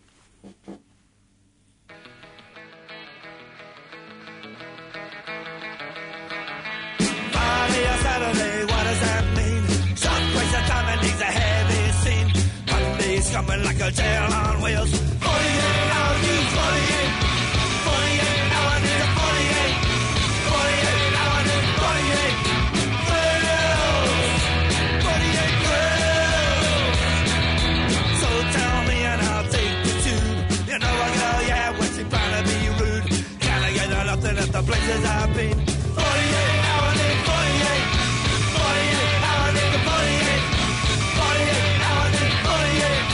Coming like a tail on wheels. 48 hours, 48. 48 hours, 48. 48 hours, 48. Thrills. 48 thrills. So tell me and I'll take the tube. You know a girl, yeah, when she's trying to be rude. Can I get nothing at the places I've been? 48 hours, 48. 48 hours, 48. 48 hours, 48.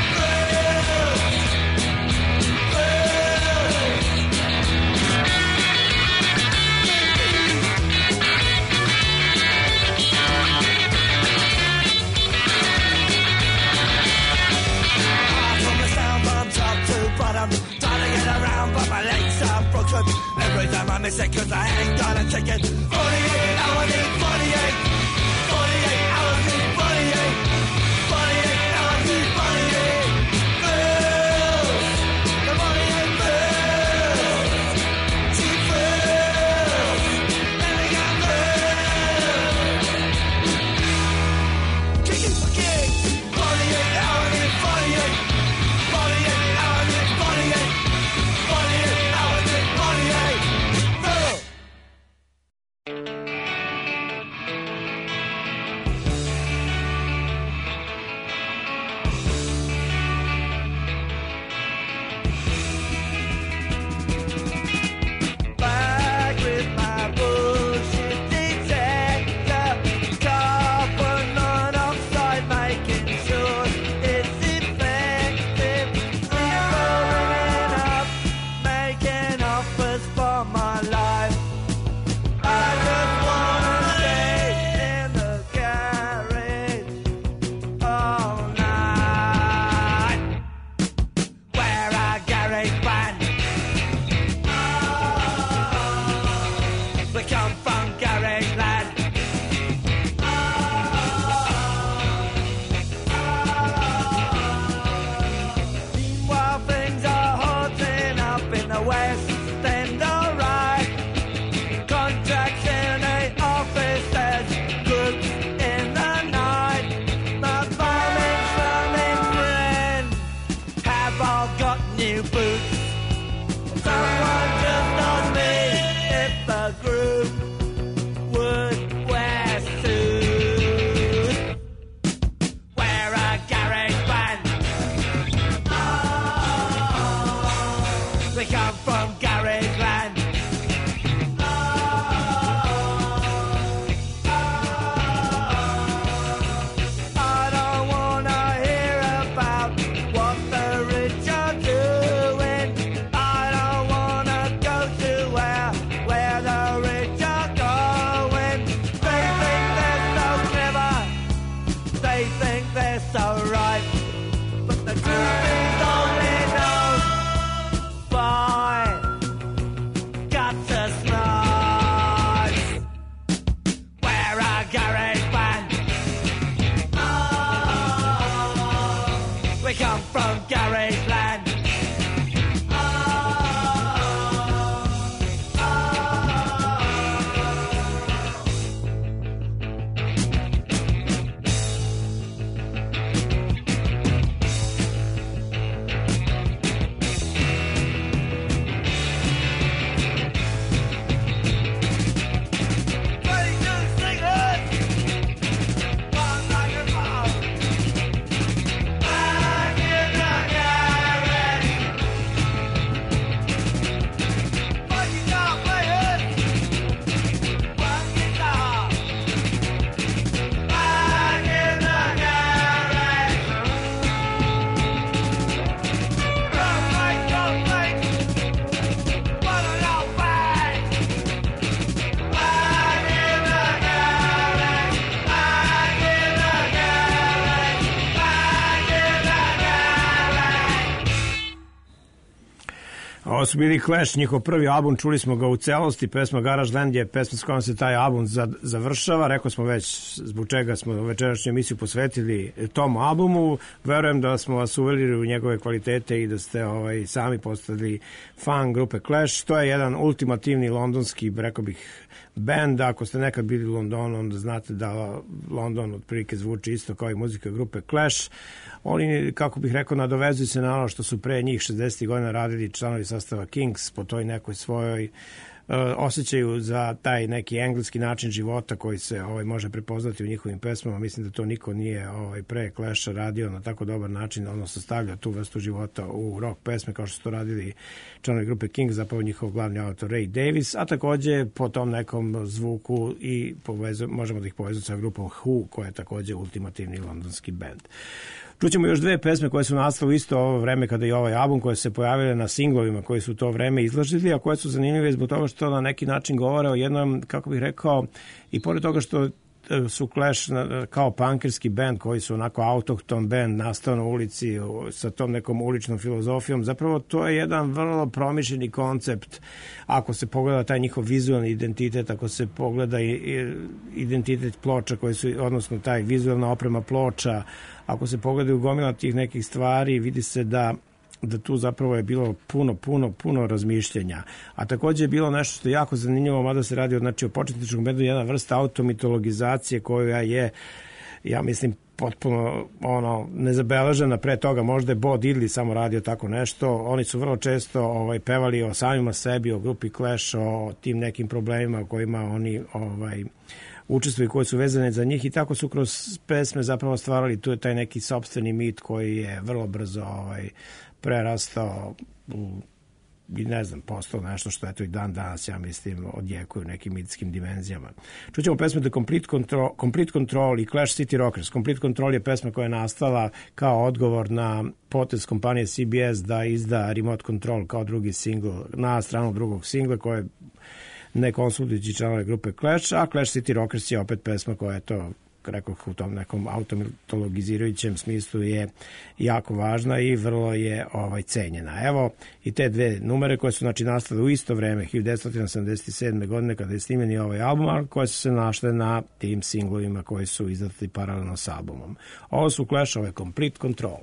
Trying to get around, but my legs are broken. Every time I miss it, cause I ain't got a ticket. 48 hours in 48. 48 hours in 48. 48 hours in 48. Thrills. The 48 thrills. Cheap thrills. Never got thrills. Kick it for kick. 48 hours in 48. 48 hours in 48. 48 hours in 48. Thrill. Back with my bullshit detector. Carbon monoxide, making sure it's effective. Ringing up, making offers for my life. I just come from garage land. Meanwhile, things are hotting up in the West End, alright. Contracts in the offices, goods in the night. My farming, slumming friends have all got new boots. Someone just asked me if the group would wear suits. Wear a garage band. We come from garage land. I don't wanna hear about what the rich are doing. I don't wanna go to where the rich are going. They think they're so clever. They think they're so right. But the truth is only known by gutter smarts. Wear a garage band. We come from garage land. Ovo su bili Clash, njihov prvi album, čuli smo ga u celosti, pesma Garage Land je pesma s kojom se taj album završava, rekao smo već zbog čega smo večerašnju emisiju posvetili tom albumu, verujem da smo vas uverili u njegove kvalitete i da ste sami postali fan grupe Clash, to je jedan ultimativni londonski, rekao bih, band, ako ste nekad bili u Londonu, onda znate da London otprilike zvuči isto kao i muzika grupe Clash. Oni, kako bih rekao, nadovezuju se na ono što su pre njih 60. godina radili članovi sastava Kings po toj nekoj svojoj osjećaju za taj neki engleski način života koji se može prepoznati u njihovim pesmama. Mislim da to niko nije pre Clasha radio na tako dobar način, odnosno stavlja tu vrstu života u rock pesme kao što su to radili članovi grupe Kings, zapravo njihov glavni autor Ray Davies, a takođe po tom nekom zvuku i možemo da ih povezati sa grupom Who, koja je takođe ultimativni londonski band. Čućemo još dve pesme koje su nastale isto ovo vreme kada i ovaj album, koje se pojavile na singlovima koji su to vreme izlažili, a koje su zanimljive zbog toga što na neki način govore o jednom, kako bih rekao, i pored toga što su Clash kao punkerski band koji su onako autohton band, nastao na ulici sa tom nekom uličnom filozofijom, zapravo to je jedan vrlo promišljeni koncept ako se pogleda taj njihov vizualni identitet, ako se pogleda identitet ploča koji su, odnosno taj vizualna oprema ploča, ako se pogledaju gomila tih nekih stvari, vidi se da tu zapravo je bilo puno razmišljenja. A takođe je bilo nešto što je jako zanimljivo, mada se radi o početničkom bendu, jedna vrsta automitologizacije koja je, ja mislim, potpuno nezabeležena pre toga. Možda je Bo Diddley samo radio tako nešto. Oni su vrlo često pevali o samima sebi, o grupi Clash, o tim nekim problemima o kojima oni učestvuju, koji su vezane za njih, i tako su kroz pesme zapravo stvarali tu je taj neki sopstveni mit koji je vrlo brzo prerastao u, ne znam, postao nešto što eto i dan danas, ja mislim, odjekuju nekim mitskim dimenzijama. Čućemo pesmu The Complete Control i Clash City Rockers. Complete Control je pesma koja je nastala kao odgovor na potez kompanije CBS da izda Remote Control kao drugi singl na stranu drugog singla koje je ne konsultujući članove grupe Clash, a Clash City Rockers je opet pesma koja je to rekoh u tom nekom automitologizirajućem smislu je jako važna i vrlo je cenjena. Evo i te dve numere koje su znači nastale u isto vreme 1977. godine kada je snimljen ovaj album, ali koje su se našle na tim singlovima koji su izdati paralelno s albumom. Ovo su Clash, ovo je Complete Control.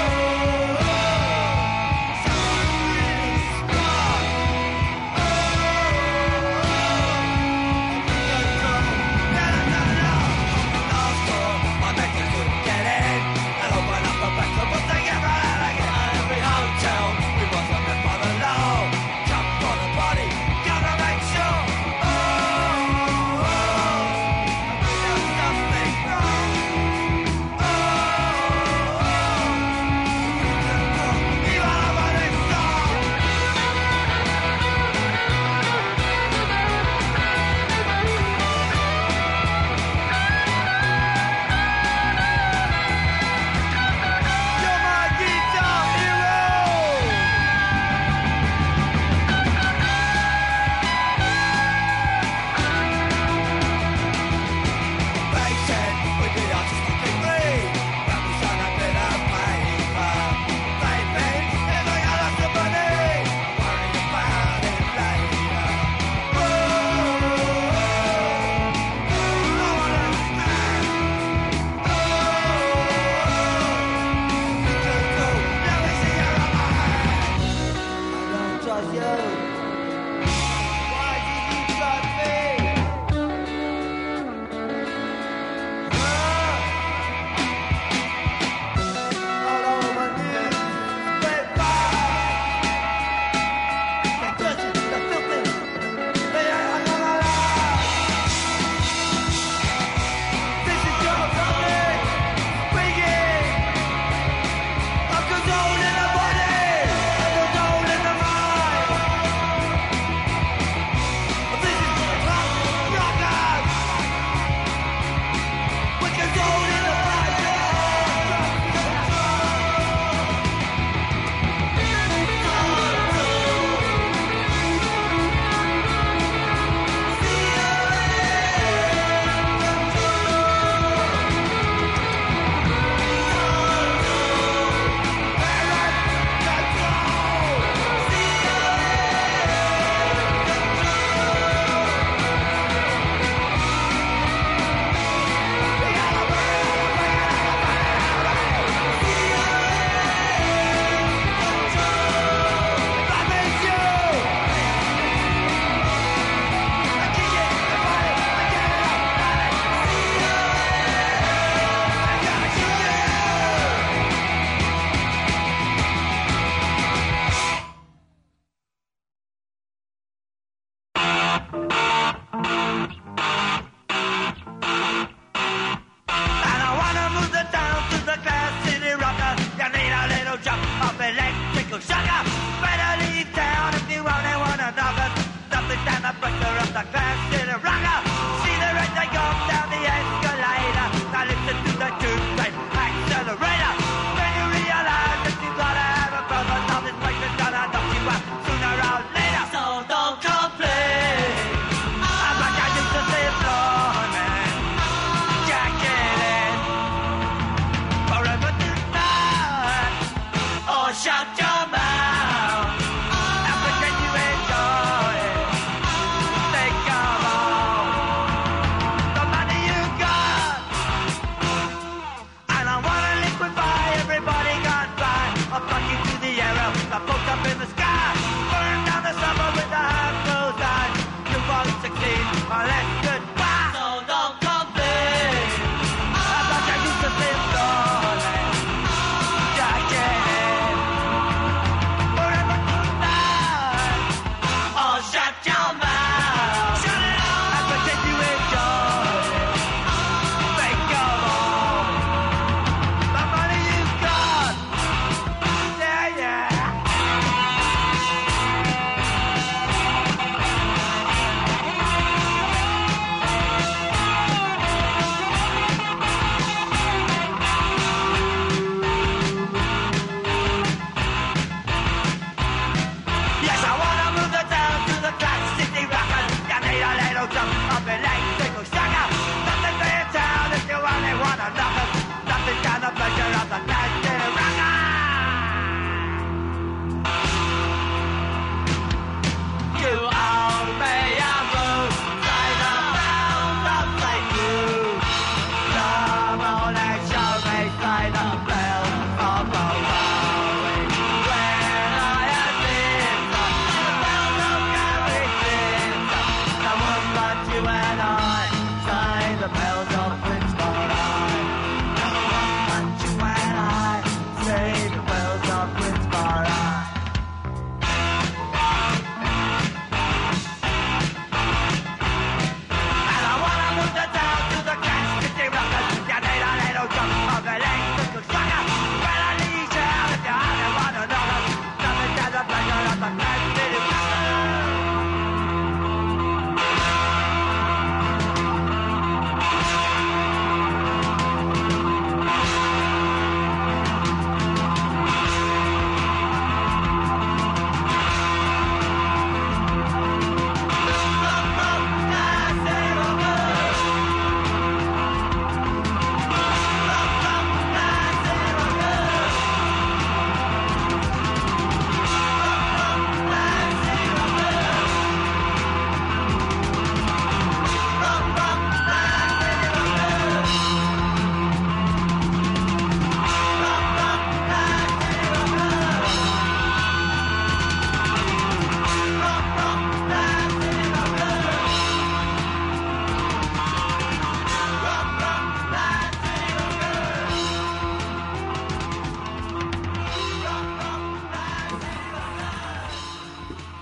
Oh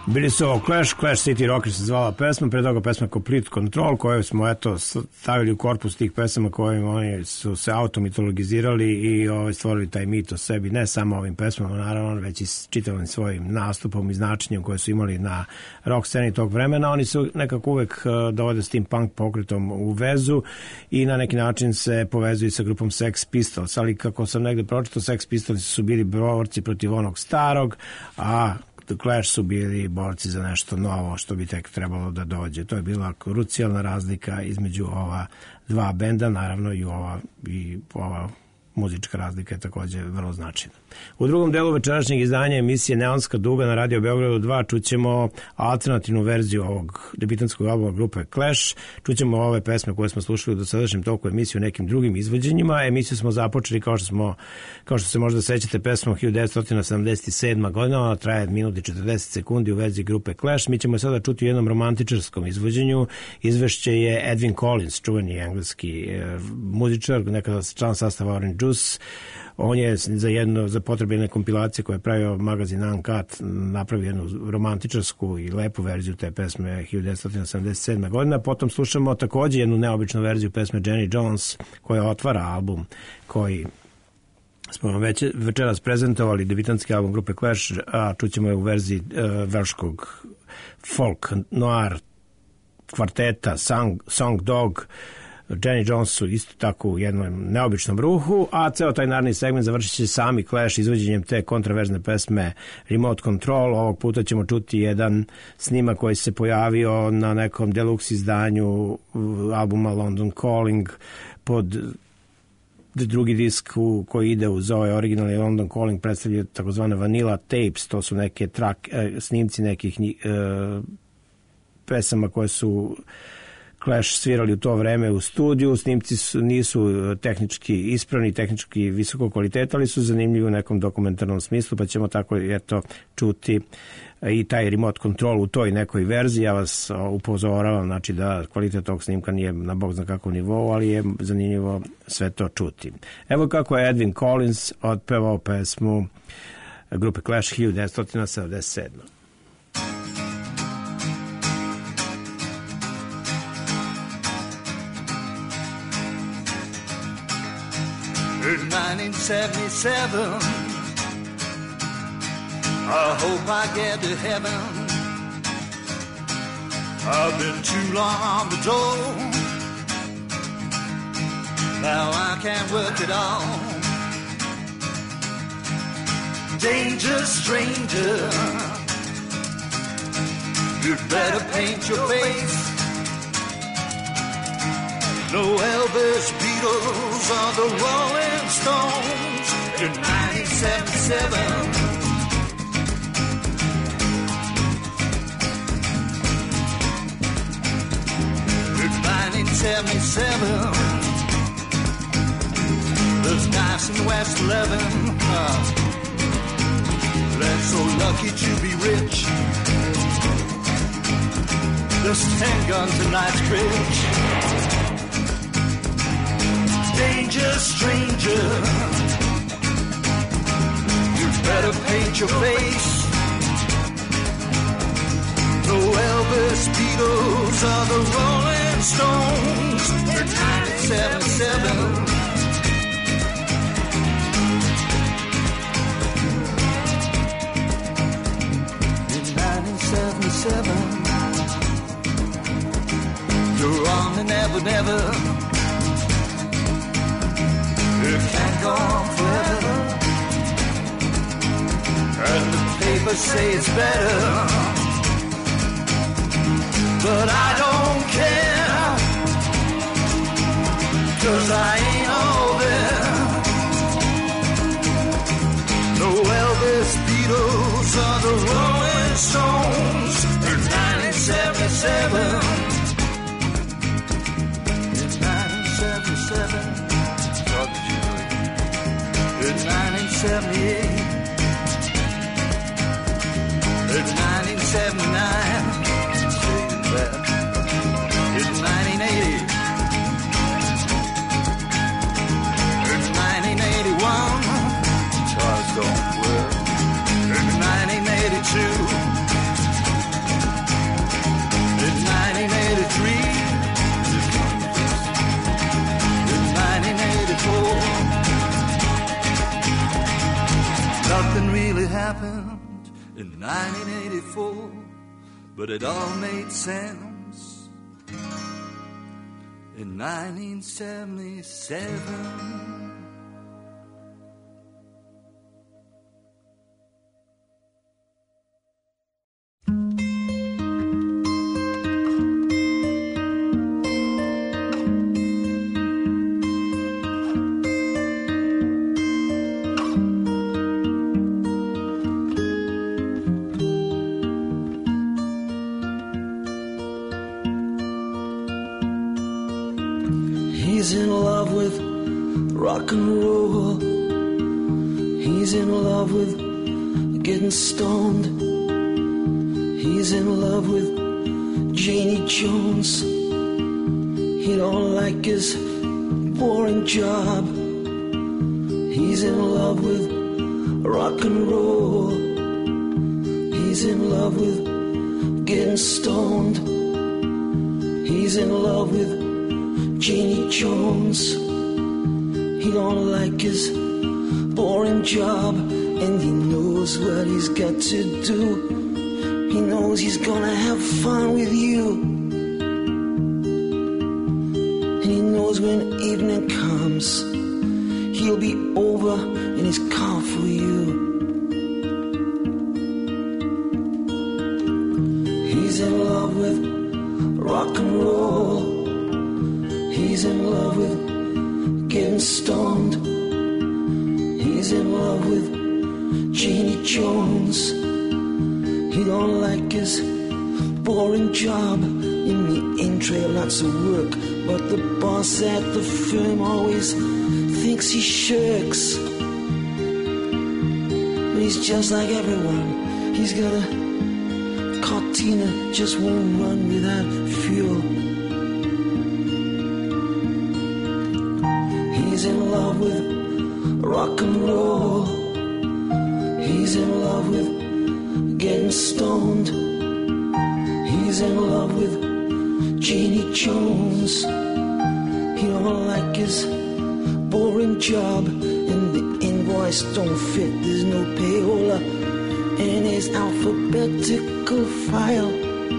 Bili su ovo Clash City Rockers se zvala pesma, pre toga pesma Complete Control, koju smo eto stavili u korpus tih pesama kojim oni su se automitologizirali i stvorili taj mit o sebi, ne samo ovim pesmama naravno, već i čitavim svojim nastupom i značenjem koje su imali na rock sceni tog vremena. Oni su nekako uvek dovode s tim punk pokretom u vezu i na neki način se povezuju sa grupom Sex Pistols, ali kako sam negde pročitao, Sex Pistols su bili borci protiv onog starog, a The Clash su bili borci za nešto novo što bi tek trebalo da dođe. To je bila krucijalna razlika između ova dva benda, naravno i ova muzička razlika je takođe vrlo značajna. U drugom delu večerašnjeg izdanja emisije Neonska duga na Radio Beogradu 2 čućemo alternativnu verziju ovog debitanskog albuma grupe Clash. Čućemo ove pesme koje smo slušali u dosadašnjem toku emisije u nekim drugim izvođenjima. Emisiju smo započeli kao što se možda sećate pesmom 1977. godina, ona traje minut i 40 sekundi u verziji grupe Clash. Mi ćemo sada čuti u jednom romantičarskom izvođenju. Izvešće je Edwin Collins, čuveni engleski muzičar, nekada član sastava Orange Juice. On je za potrebe jedne kompilacije koje je pravio magazin Uncut napravio jednu romantičarsku i lepu verziju te pesme 1977. godina. Potom slušamo takođe jednu neobičnu verziju pesme Jenny Jones koja otvara album koji smo vam večeras prezentovali, debitanski album grupe Clash, a čućemo je u verziji velškog folk noir kvarteta Song Dog. Jenny Jones su isto tako u jednom neobičnom ruhu, a ceo taj naredni segment završit će sami Clash izvođenjem te kontraverzne pesme Remote Control. Ovog puta ćemo čuti jedan snimak koji se pojavio na nekom deluxe izdanju albuma London Calling pod drugi disk koji ide uz ovaj originalni London Calling predstavlja takozvane Vanilla Tapes, to su neke snimci nekih pesama koje su Clash svirali u to vreme u studiju. Snimci nisu tehnički ispravni, tehnički visokog kvaliteta, ali su zanimljivi u nekom dokumentarnom smislu, pa ćemo tako čuti i taj Remote Control u toj nekoj verziji. Ja vas upozoravam, znači da kvalitet tog snimka nije na bog zna kakvom nivou, ali je zanimljivo sve to čuti. Evo kako je Edwin Collins otpevao pesmu grupe Clash 1977. 1977, I hope I get to heaven. I've been too long on the dole. Now I can't work it all. Danger, stranger, you'd better paint your face. No Elvis, Beatles, or the Rolling Stones in 1977. In 1977, there's nights in West 11. They're so lucky to be rich. There's 10 guns in Knightsbridge. Danger, stranger, you better paint your face. No Elvis, Beatles, or the Rolling Stones in 1977. In 1977, you're on the Never Never. It can't go on forever, and the papers say it's better, but I don't care, 'cause I ain't all there. No Elvis, Beatles, or the Rolling Stones in 1977. In 1977. In 1978, in 1979, in 1980, in 1981, cars don't work, in 1982, happened in 1984, but it all made sense in 1977. He's in love with rock and roll. He's in love with getting stoned. He's in love with Janie Jones. He don't like his boring job. He's in love with rock and roll. He's in love with getting stoned. He's in love with Janie Jones. He don't like his boring job, and he knows what he's got to do. He knows he's gonna have fun with you, and he knows when evening comes, he'll be over in his car for you. He's in love with rock and roll. He's in love with getting stoned. He's in love with Janie Jones. He don't like his boring job. In the in-tray, lots of work, but the boss at the firm always thinks he shirks. But he's just like everyone. He's got a Cortina, just won't run without fuel. He's in love with rock and roll. He's in love with getting stoned. He's in love with Janie Jones. He don't like his boring job, and the invoice don't fit. There's no payola in his alphabetical file.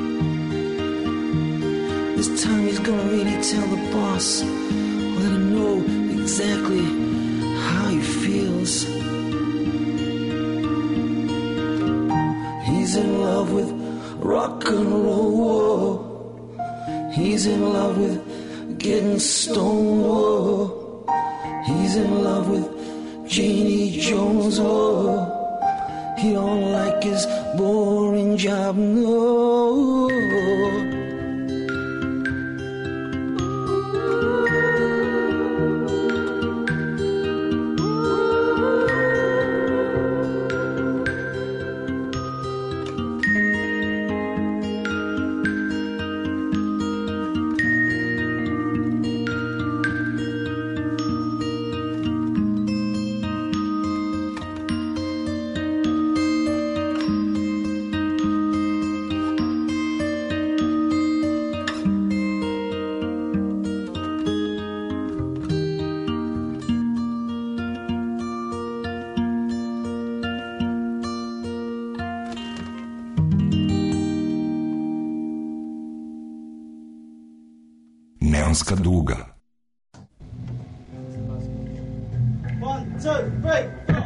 This time he's gonna really tell the boss, let him know exactly how he feels. He's in love with rock and roll. He's in love with getting stoned. Oh. He's in love with Janie Jones. Oh. He don't like his boring job. No. Neonska duga. 1, 2, 3, 4.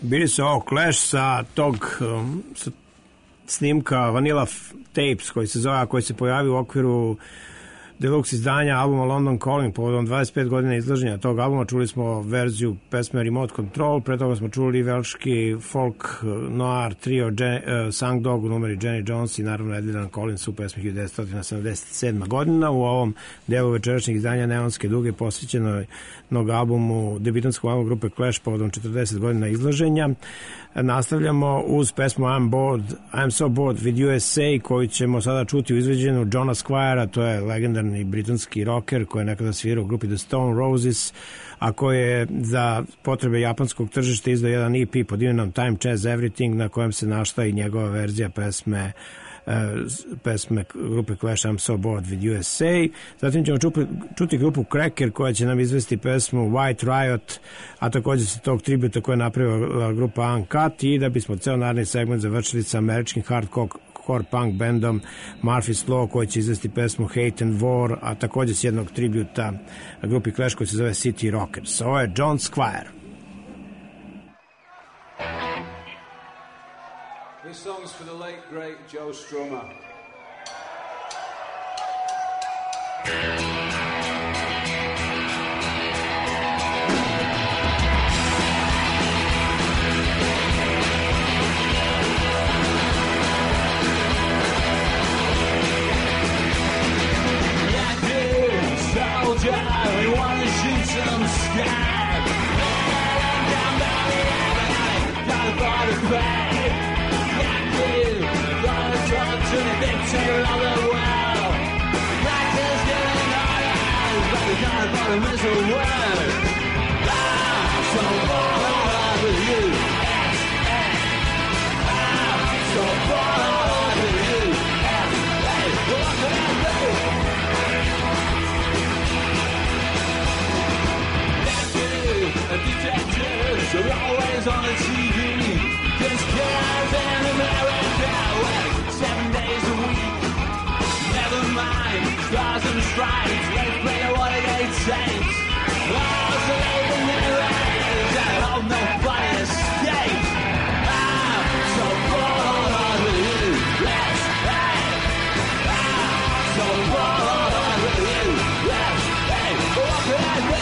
Bili su ovo Clash sa tog sa snimka Vanilla Tapes koji se zove, koji se pojavio u okviru deluxe izdanja albuma London Calling povodom 25 godina izlaženja tog albuma. Čuli smo verziju pesme Remote Control, pre toga smo čuli velški folk noir trio Sang Dog u numeri Jenny Jones i naravno Edwin Collins u pesmi 1977. godina. U ovom delu večerašnjeg izdanja Neonske duge posvećeno nog albumu, debitanskom albumu grupe Clash povodom 40 godina izlaženja. Nastavljamo uz pesmu I'm So Bored with USA, koju ćemo sada čuti u izveđenju Johna Squire-a. To je legendarni britanski rocker koji je nekada svirao u grupi The Stone Roses, a koji je za potrebe japanskog tržišta izdao jedan EP pod imenom Time Chase Everything, na kojem se našla i njegova verzija pesme grupe Clash I'm So Bored with USA. Zatim ćemo čuti grupu Cracker koja će nam izvesti pesmu White Riot, a također se tog tributa koja je napravila grupa Uncut, i da bismo ceo naredni segment završili sa američkim hardcore punk bandom Murphy's Law koji će izvesti pesmu Hate and War, a također s jednog tributa grupi Clash koji se zove City Rockers. Ovo je John Squire. This song's for the late, great Joe Strummer. We wanna shoot some sky. Down by the avenue, down by the bay. Gonna talk to the dictator of the world. Practice getting harder, but we're gonna put him as a word. I'm so bored with you. I'm so bored with you. What can I do? Detectives are always on the TV. There's cars in America, well, 7 days a week. Never mind, stars and stripes, let's play the Watergate Saints. Laws are over mirrors, I hope nobody escapes. I'm so bored with you, yes, hey. I'm so bored with you, yes, hey. What can I do?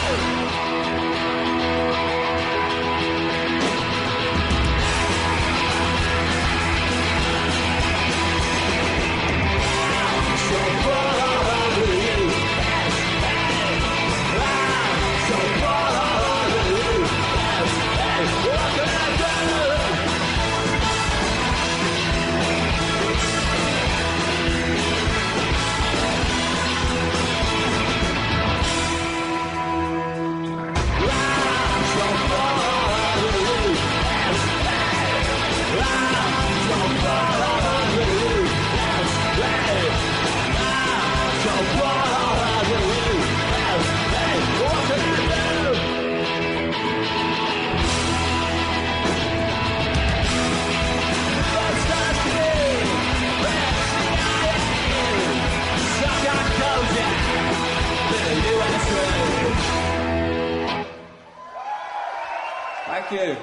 Thank you.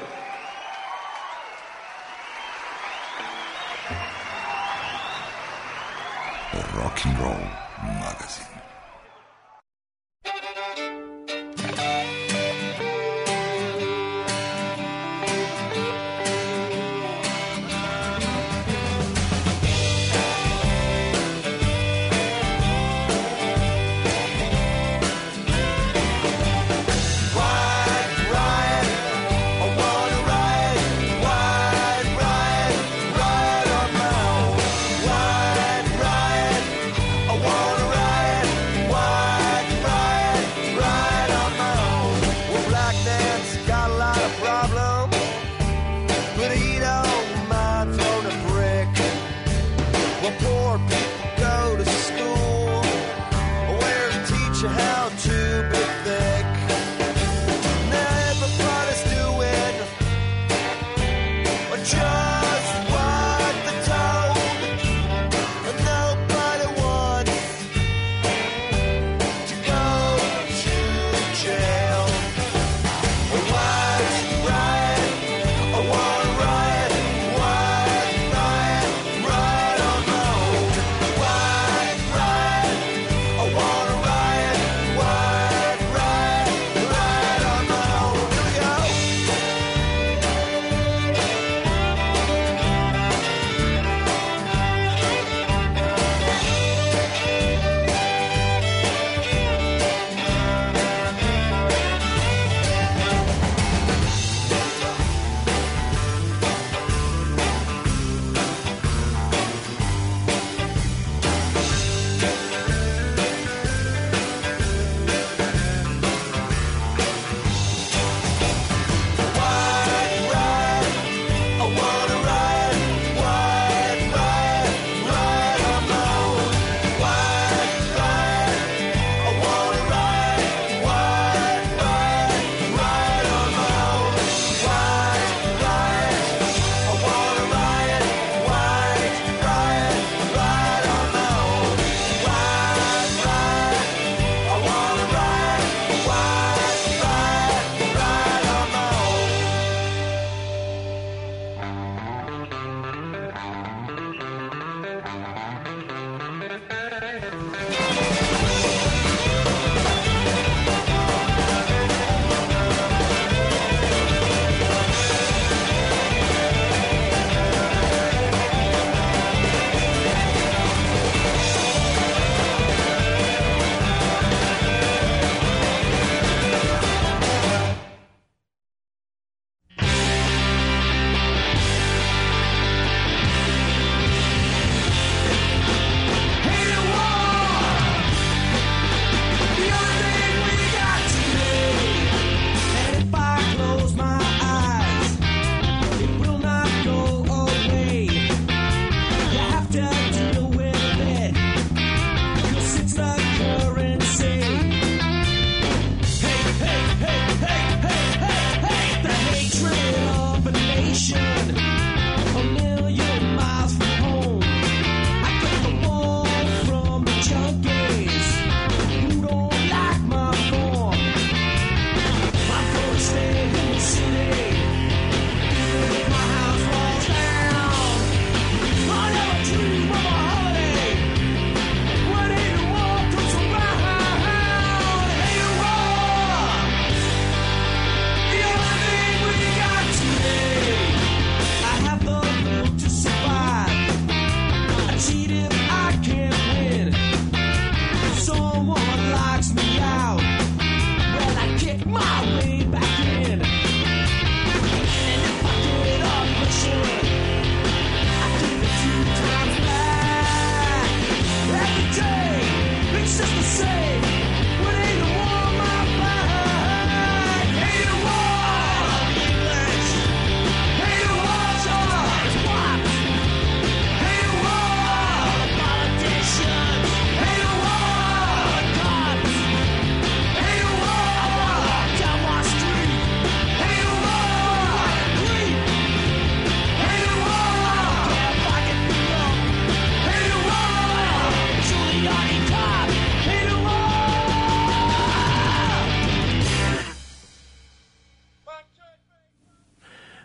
Rock and Roll Magazine. I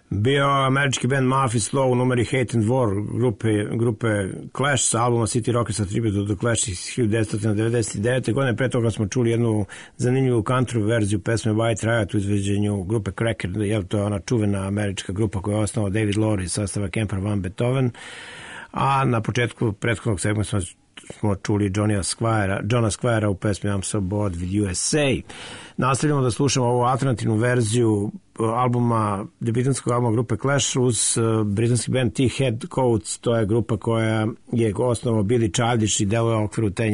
bio američki band Murphy's Law u numeri Hate and War grupe Clash sa albuma City Rockers Tribute to the Clash iz 1999. godine. Pre toga smo čuli jednu zanimljivu country verziju pesme White Riot u izveđenju grupe Cracker, to je ona čuvena američka grupa koju je osnovao David Lowry iz sastava Kemper Van Beethoven, a na početku prethodnog segmenta smo čuli Johna Squire u pesmi I'm So Bored with USA. Nastavljamo da slušamo ovu alternativnu verziju albuma, debitanskog albuma grupe Clash uz britanski band T-Headcoats. To je grupa koja je osnovao Billy Childish i deluje u okviru te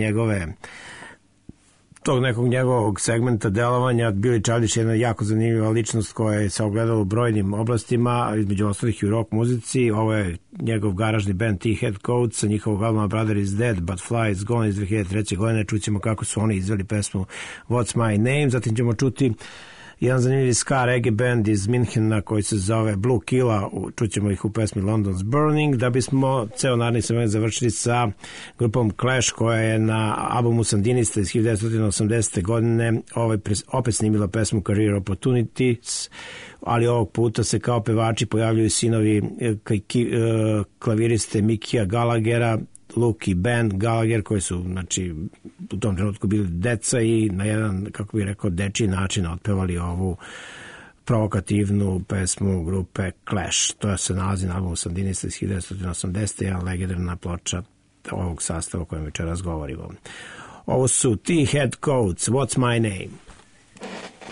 tog nekog njegovog segmenta delovanja. Billy Childish je jedna jako zanimljiva ličnost koja je se ogledala u brojnim oblastima, između ostalih i u rock muzici. Ovo je njegov garažni band T-Headcoats sa njihovog albuma Brother is Dead but Fly is Gone iz 2003. godine. Čućemo kako su oni izveli pesmu What's My Name. Zatim ćemo čuti jedan zanimljivi ska reggae band iz Minhena koji se zove Blue Killa, čućemo ih u pesmi London's Burning, da bismo ceo naredni segment završili sa grupom Clash koja je na albumu Sandinista iz 1980. godine opet snimila pesmu Career Opportunities, ali ovog puta se kao pevači pojavljuju sinovi klaviriste Mickey'a Gallaghera, Luke i Ben Gallagher, koji su u tom trenutku bili deca i na jedan, kako bih rekao, dečiji način otpevali ovu provokativnu pesmu grupe Clash. To se nalazi na albumu Sandinista iz 1980, jedan legendarna ploča ovog sastava o kojem večeras govorimo. Ovo su T-Headcoats, What's My Name? 1, 2, 3,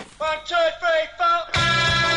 4.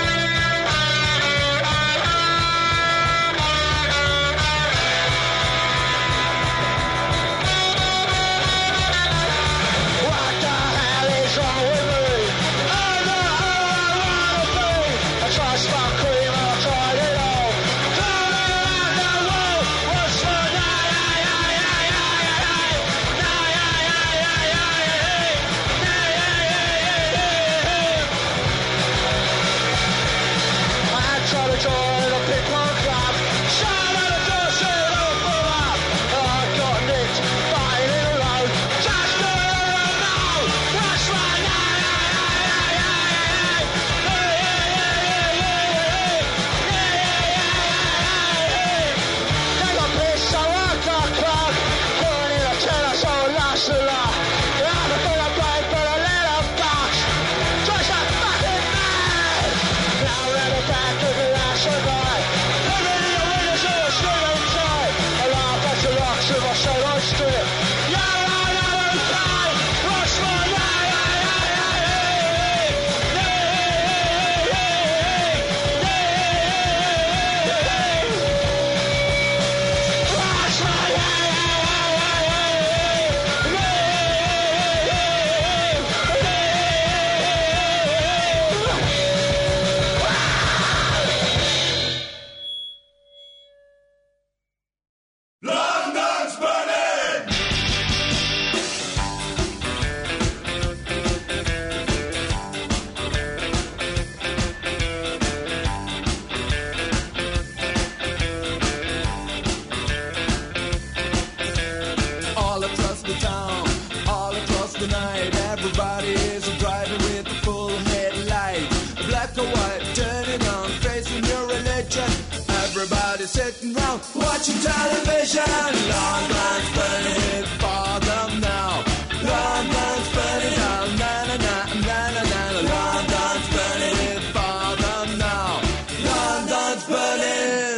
Sitting round watching television. London's burning for them now. London's burning down. Na na na na na na. London's burning for them now. London's burning.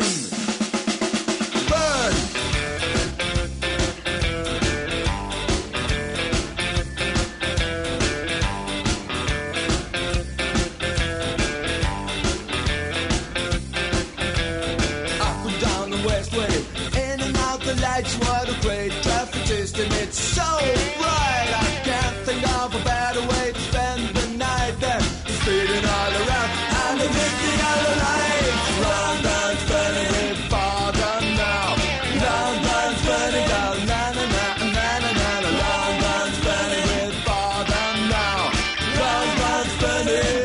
Burn. In and out the lights, what a great traffic system. It's so bright, I can't think of a better way to spend the night. Then speeding all around and they're missing all the lights. London's burning with fog now. London's burning down. Na na na na na na na. London's burning with fog now. London's burning.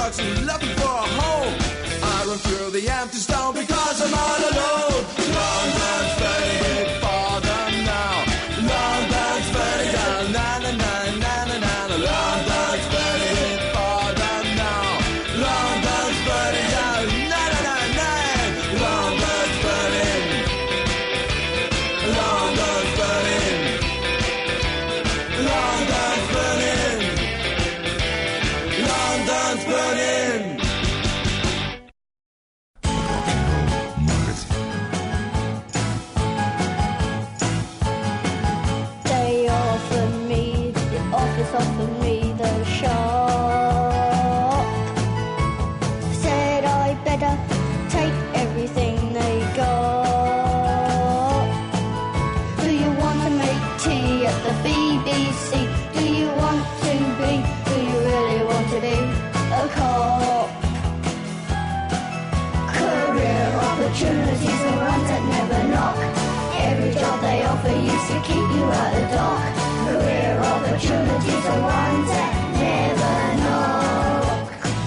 starts looking for a home. I run through the empty stone because I'm all alone. London's burning big for them now. London's burning down, na na na na na na. London's burning big for them now. London's burning down, na na na na. London's burning. London's burning. London's burning. London's burning. Offered me the shop. Said I better take everything they got. Do you want to make tea at the BBC? Do you want to be? Do you really want to be a cop? Career opportunities are ones that never knock. Every job they offer used to keep you out the dock. Career opportunities are ones that never knock.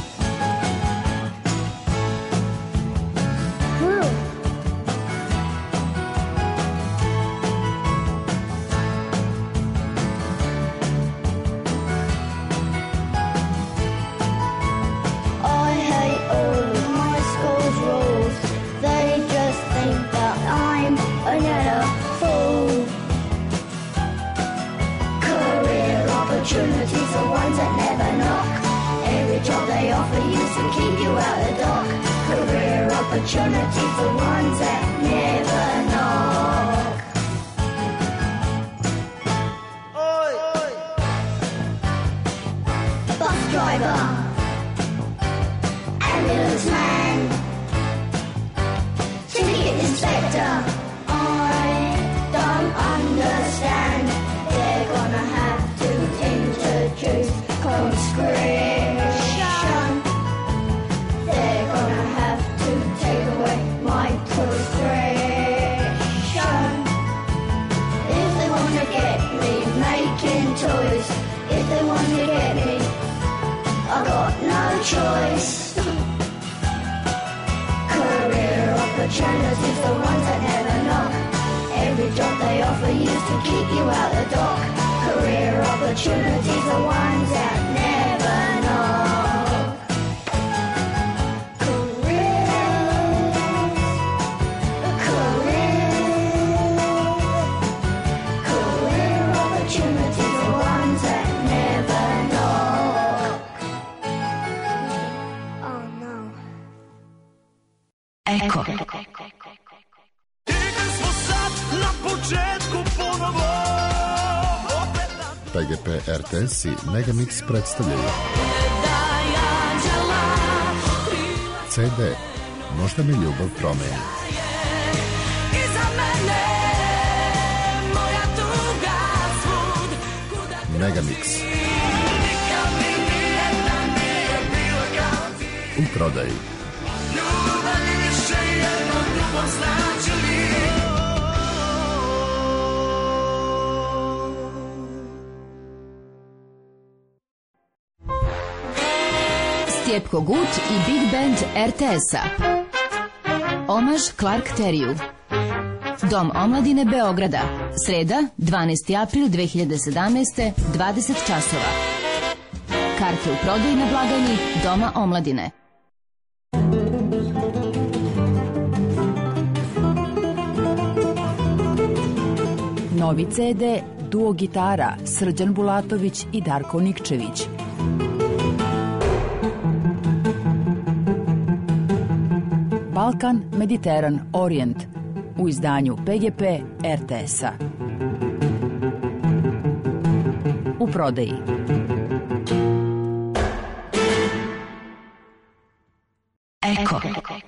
I hate all of my school's rules. They just think that I'm another fool. Opportunities are ones that never knock. Every job they offer used to keep you out the dock. Career opportunities are ones that never knock. Oi, oi. Bus driver, ambulance man, ticket inspector. I don't understand. They're gonna have to introduce conscription. They're gonna have to take away my prescription. If they want to get me making toys, if they want to get me, I got no choice. Career opportunities, the ones that never knock. Every job they offer used to keep you out the dock. Career opportunities are ones that never knock. Career opportunities are ones that never knock. Oh no. Eko. PGP RTS i Megamix predstavljaju CD Možda me ljubav promeni. Megamix u prodaji. Stjepko Gut i Big Band RTS-a. Omaž Clark Teriju. Dom omladine Beograda. Sreda, 12. april 2017. 20 časova. Karte u prodaji na blagajni Doma omladine. Novi CD Duo gitara Srđan Bulatović i Darko Nikčević. Balkan, Mediteran, Orient u izdanju PGP RTS-a. U prodaji. Eko.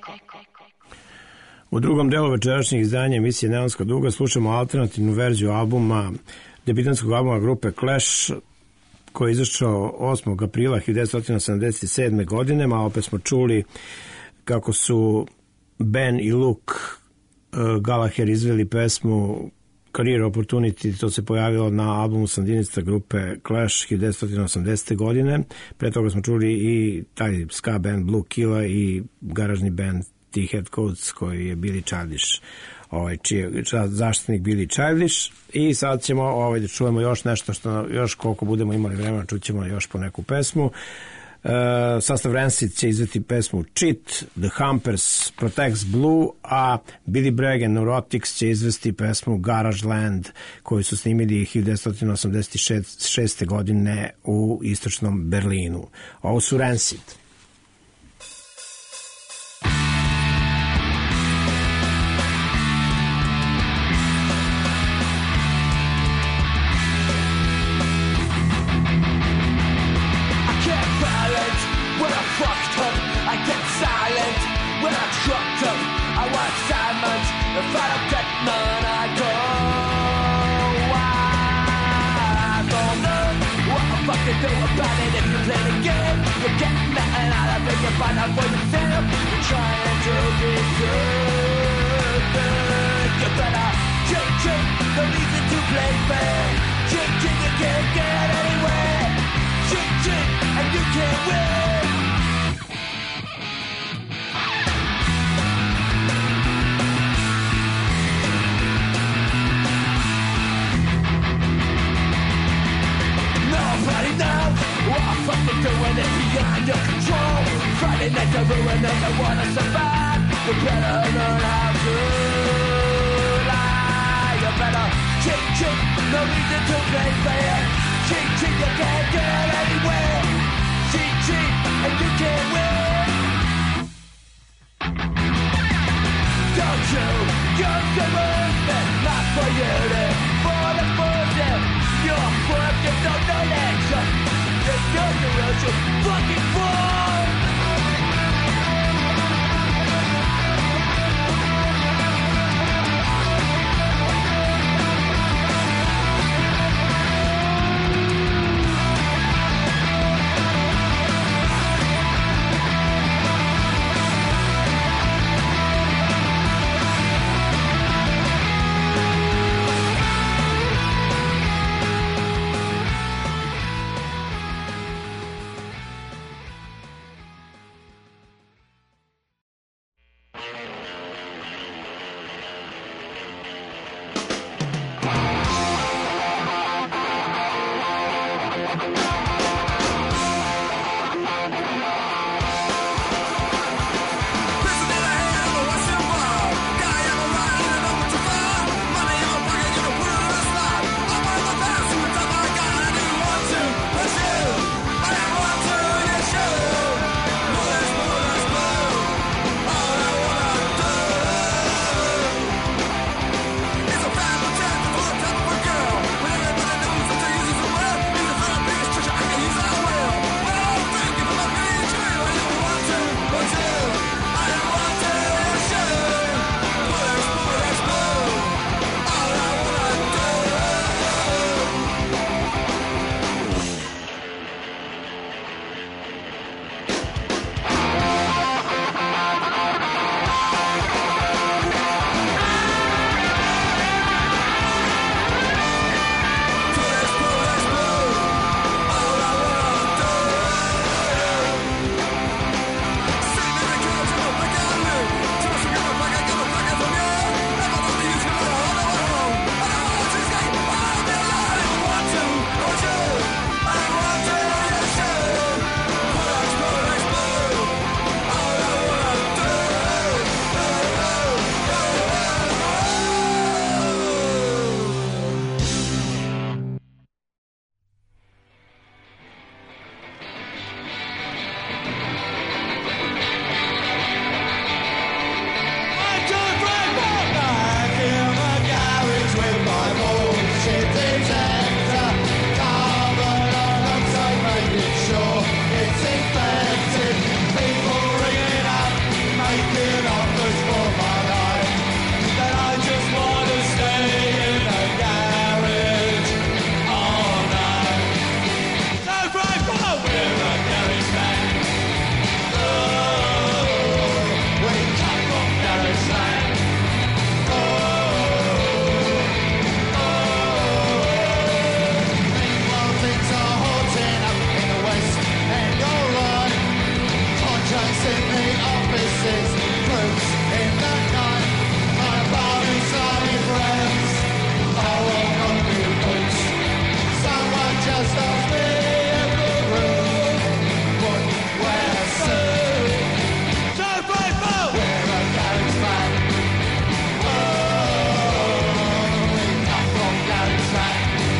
U drugom delu večerašnjeg izdanja emisije Neonska duga slušamo alternativnu verziju albuma, debitanskog albuma grupe Clash, koji je izašao 8. aprila 1977. godine. Malo opet smo čuli kako su Ben i Luke Gallagher izveli pesmu Career Opportunity, to se pojavilo na albumu sandinista grupe Clash 1980. godine. Pre toga smo čuli i taj ska band Blue Killa i garažni band The Headcoats koji je Billy Childish, čiji je zaštitnik Billy Childish. I sad ćemo da čujemo još nešto što još koliko budemo imali vremena čućemo još po neku pesmu. Sastav Rancid će izveti pesmu Cheat, The Humpers Protects Blue, a Billy Bragg and Neurotics će izvesti pesmu Garage Land koju su snimili 1986. godine u istočnom Berlinu. Ovo su Rancid. Do about it if you play the game. You're getting nothing out of it. You find out for yourself. You're trying to be good. You better cheat. No reason to play fair. Cheat, you can't get anywhere. Cheat, and you can't win. Nobody knows what I'm fucking doing it beyond your control. Friday nights are ruined and you wanna survive. You better learn how to lie. You better cheat, no reason to play fair. Cheat, you can't get anywhere. Cheat, and you can't win. Don't you use the movement, not for you, for the bullshit. You're fucking no knowledge. You're the real fucking fool. in the offices, groups in the night, my body slowly friends, all on new boots. Someone just asked me if the room would wear a suit. We're a garage band. We come from garage band.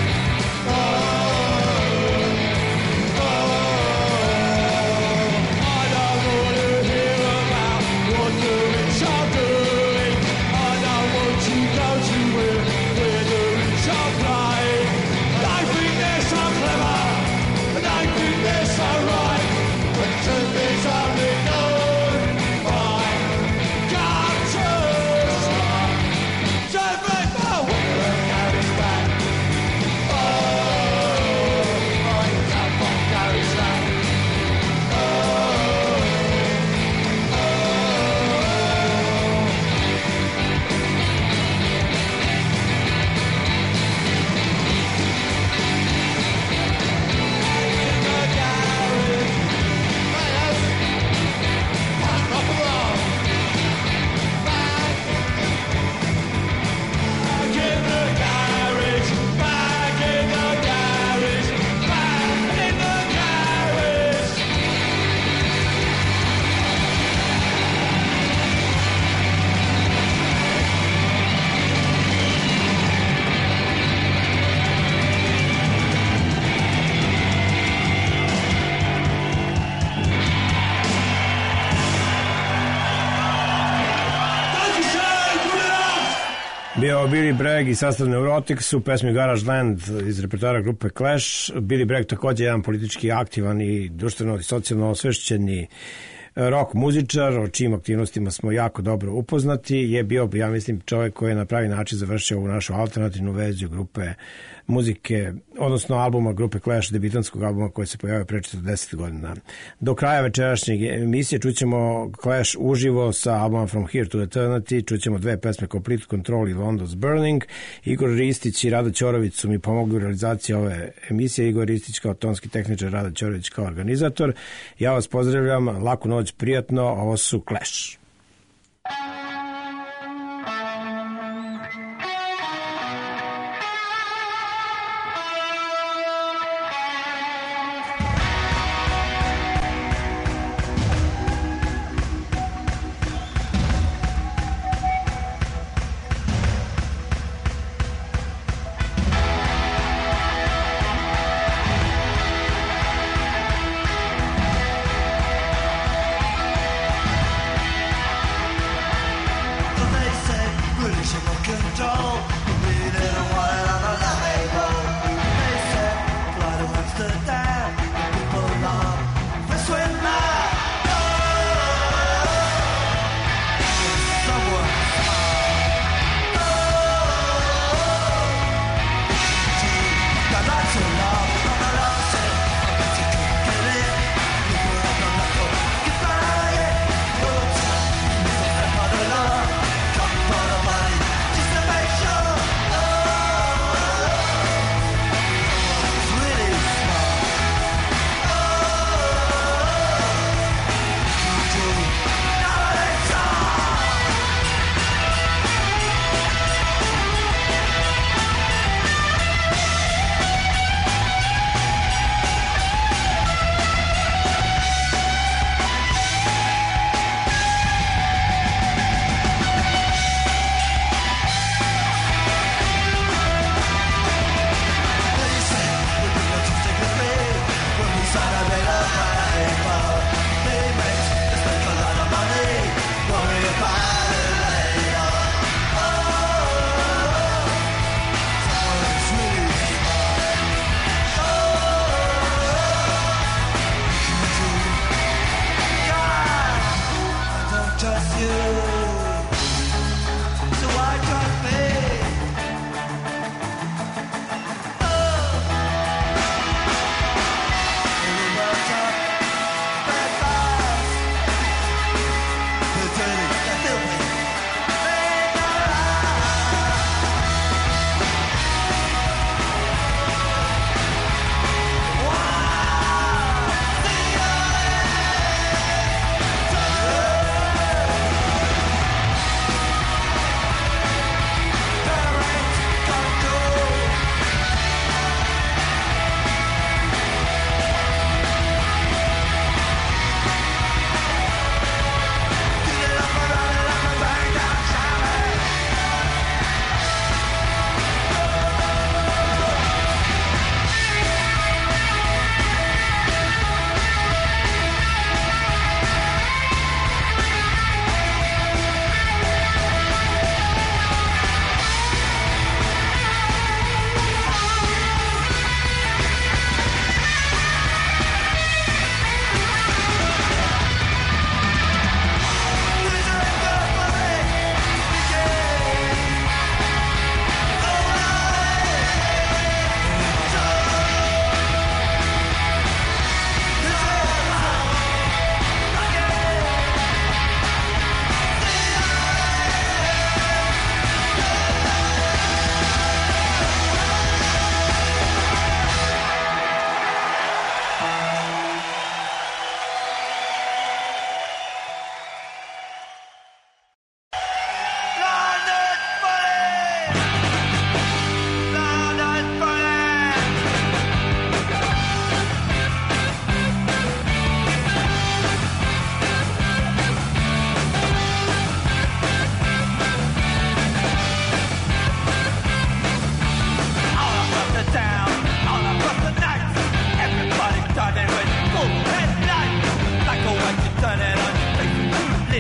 Bio Billy Bragg i sastav Neurotics u pesmi Garage Land iz repertoara grupe Clash. Billy Bragg takođe jedan politički aktivan i društveno i socijalno osvešćeni rock muzičar, o čijim aktivnostima smo jako dobro upoznati. Je bio, ja mislim, čovjek koji je na pravi način završio ovu našu alternativnu verziju grupe muzike, odnosno albuma grupe Clash, debitanskog albuma koji se pojavio pre 40 godina. Do kraja večerašnjeg emisije čućemo Clash uživo sa albumom From Here to Eternity, čućemo dve pesme Complete Control i London's Burning. Igor Ristić i Rada Ćorović su mi pomogli u realizaciji ove emisije. Igor Ristić kao tonski tehničar, Rada Ćorović kao organizator. Ja vas pozdravljam, laku noć, prijatno, ovo su Clash.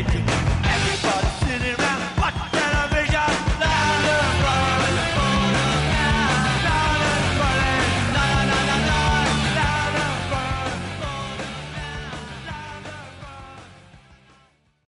it.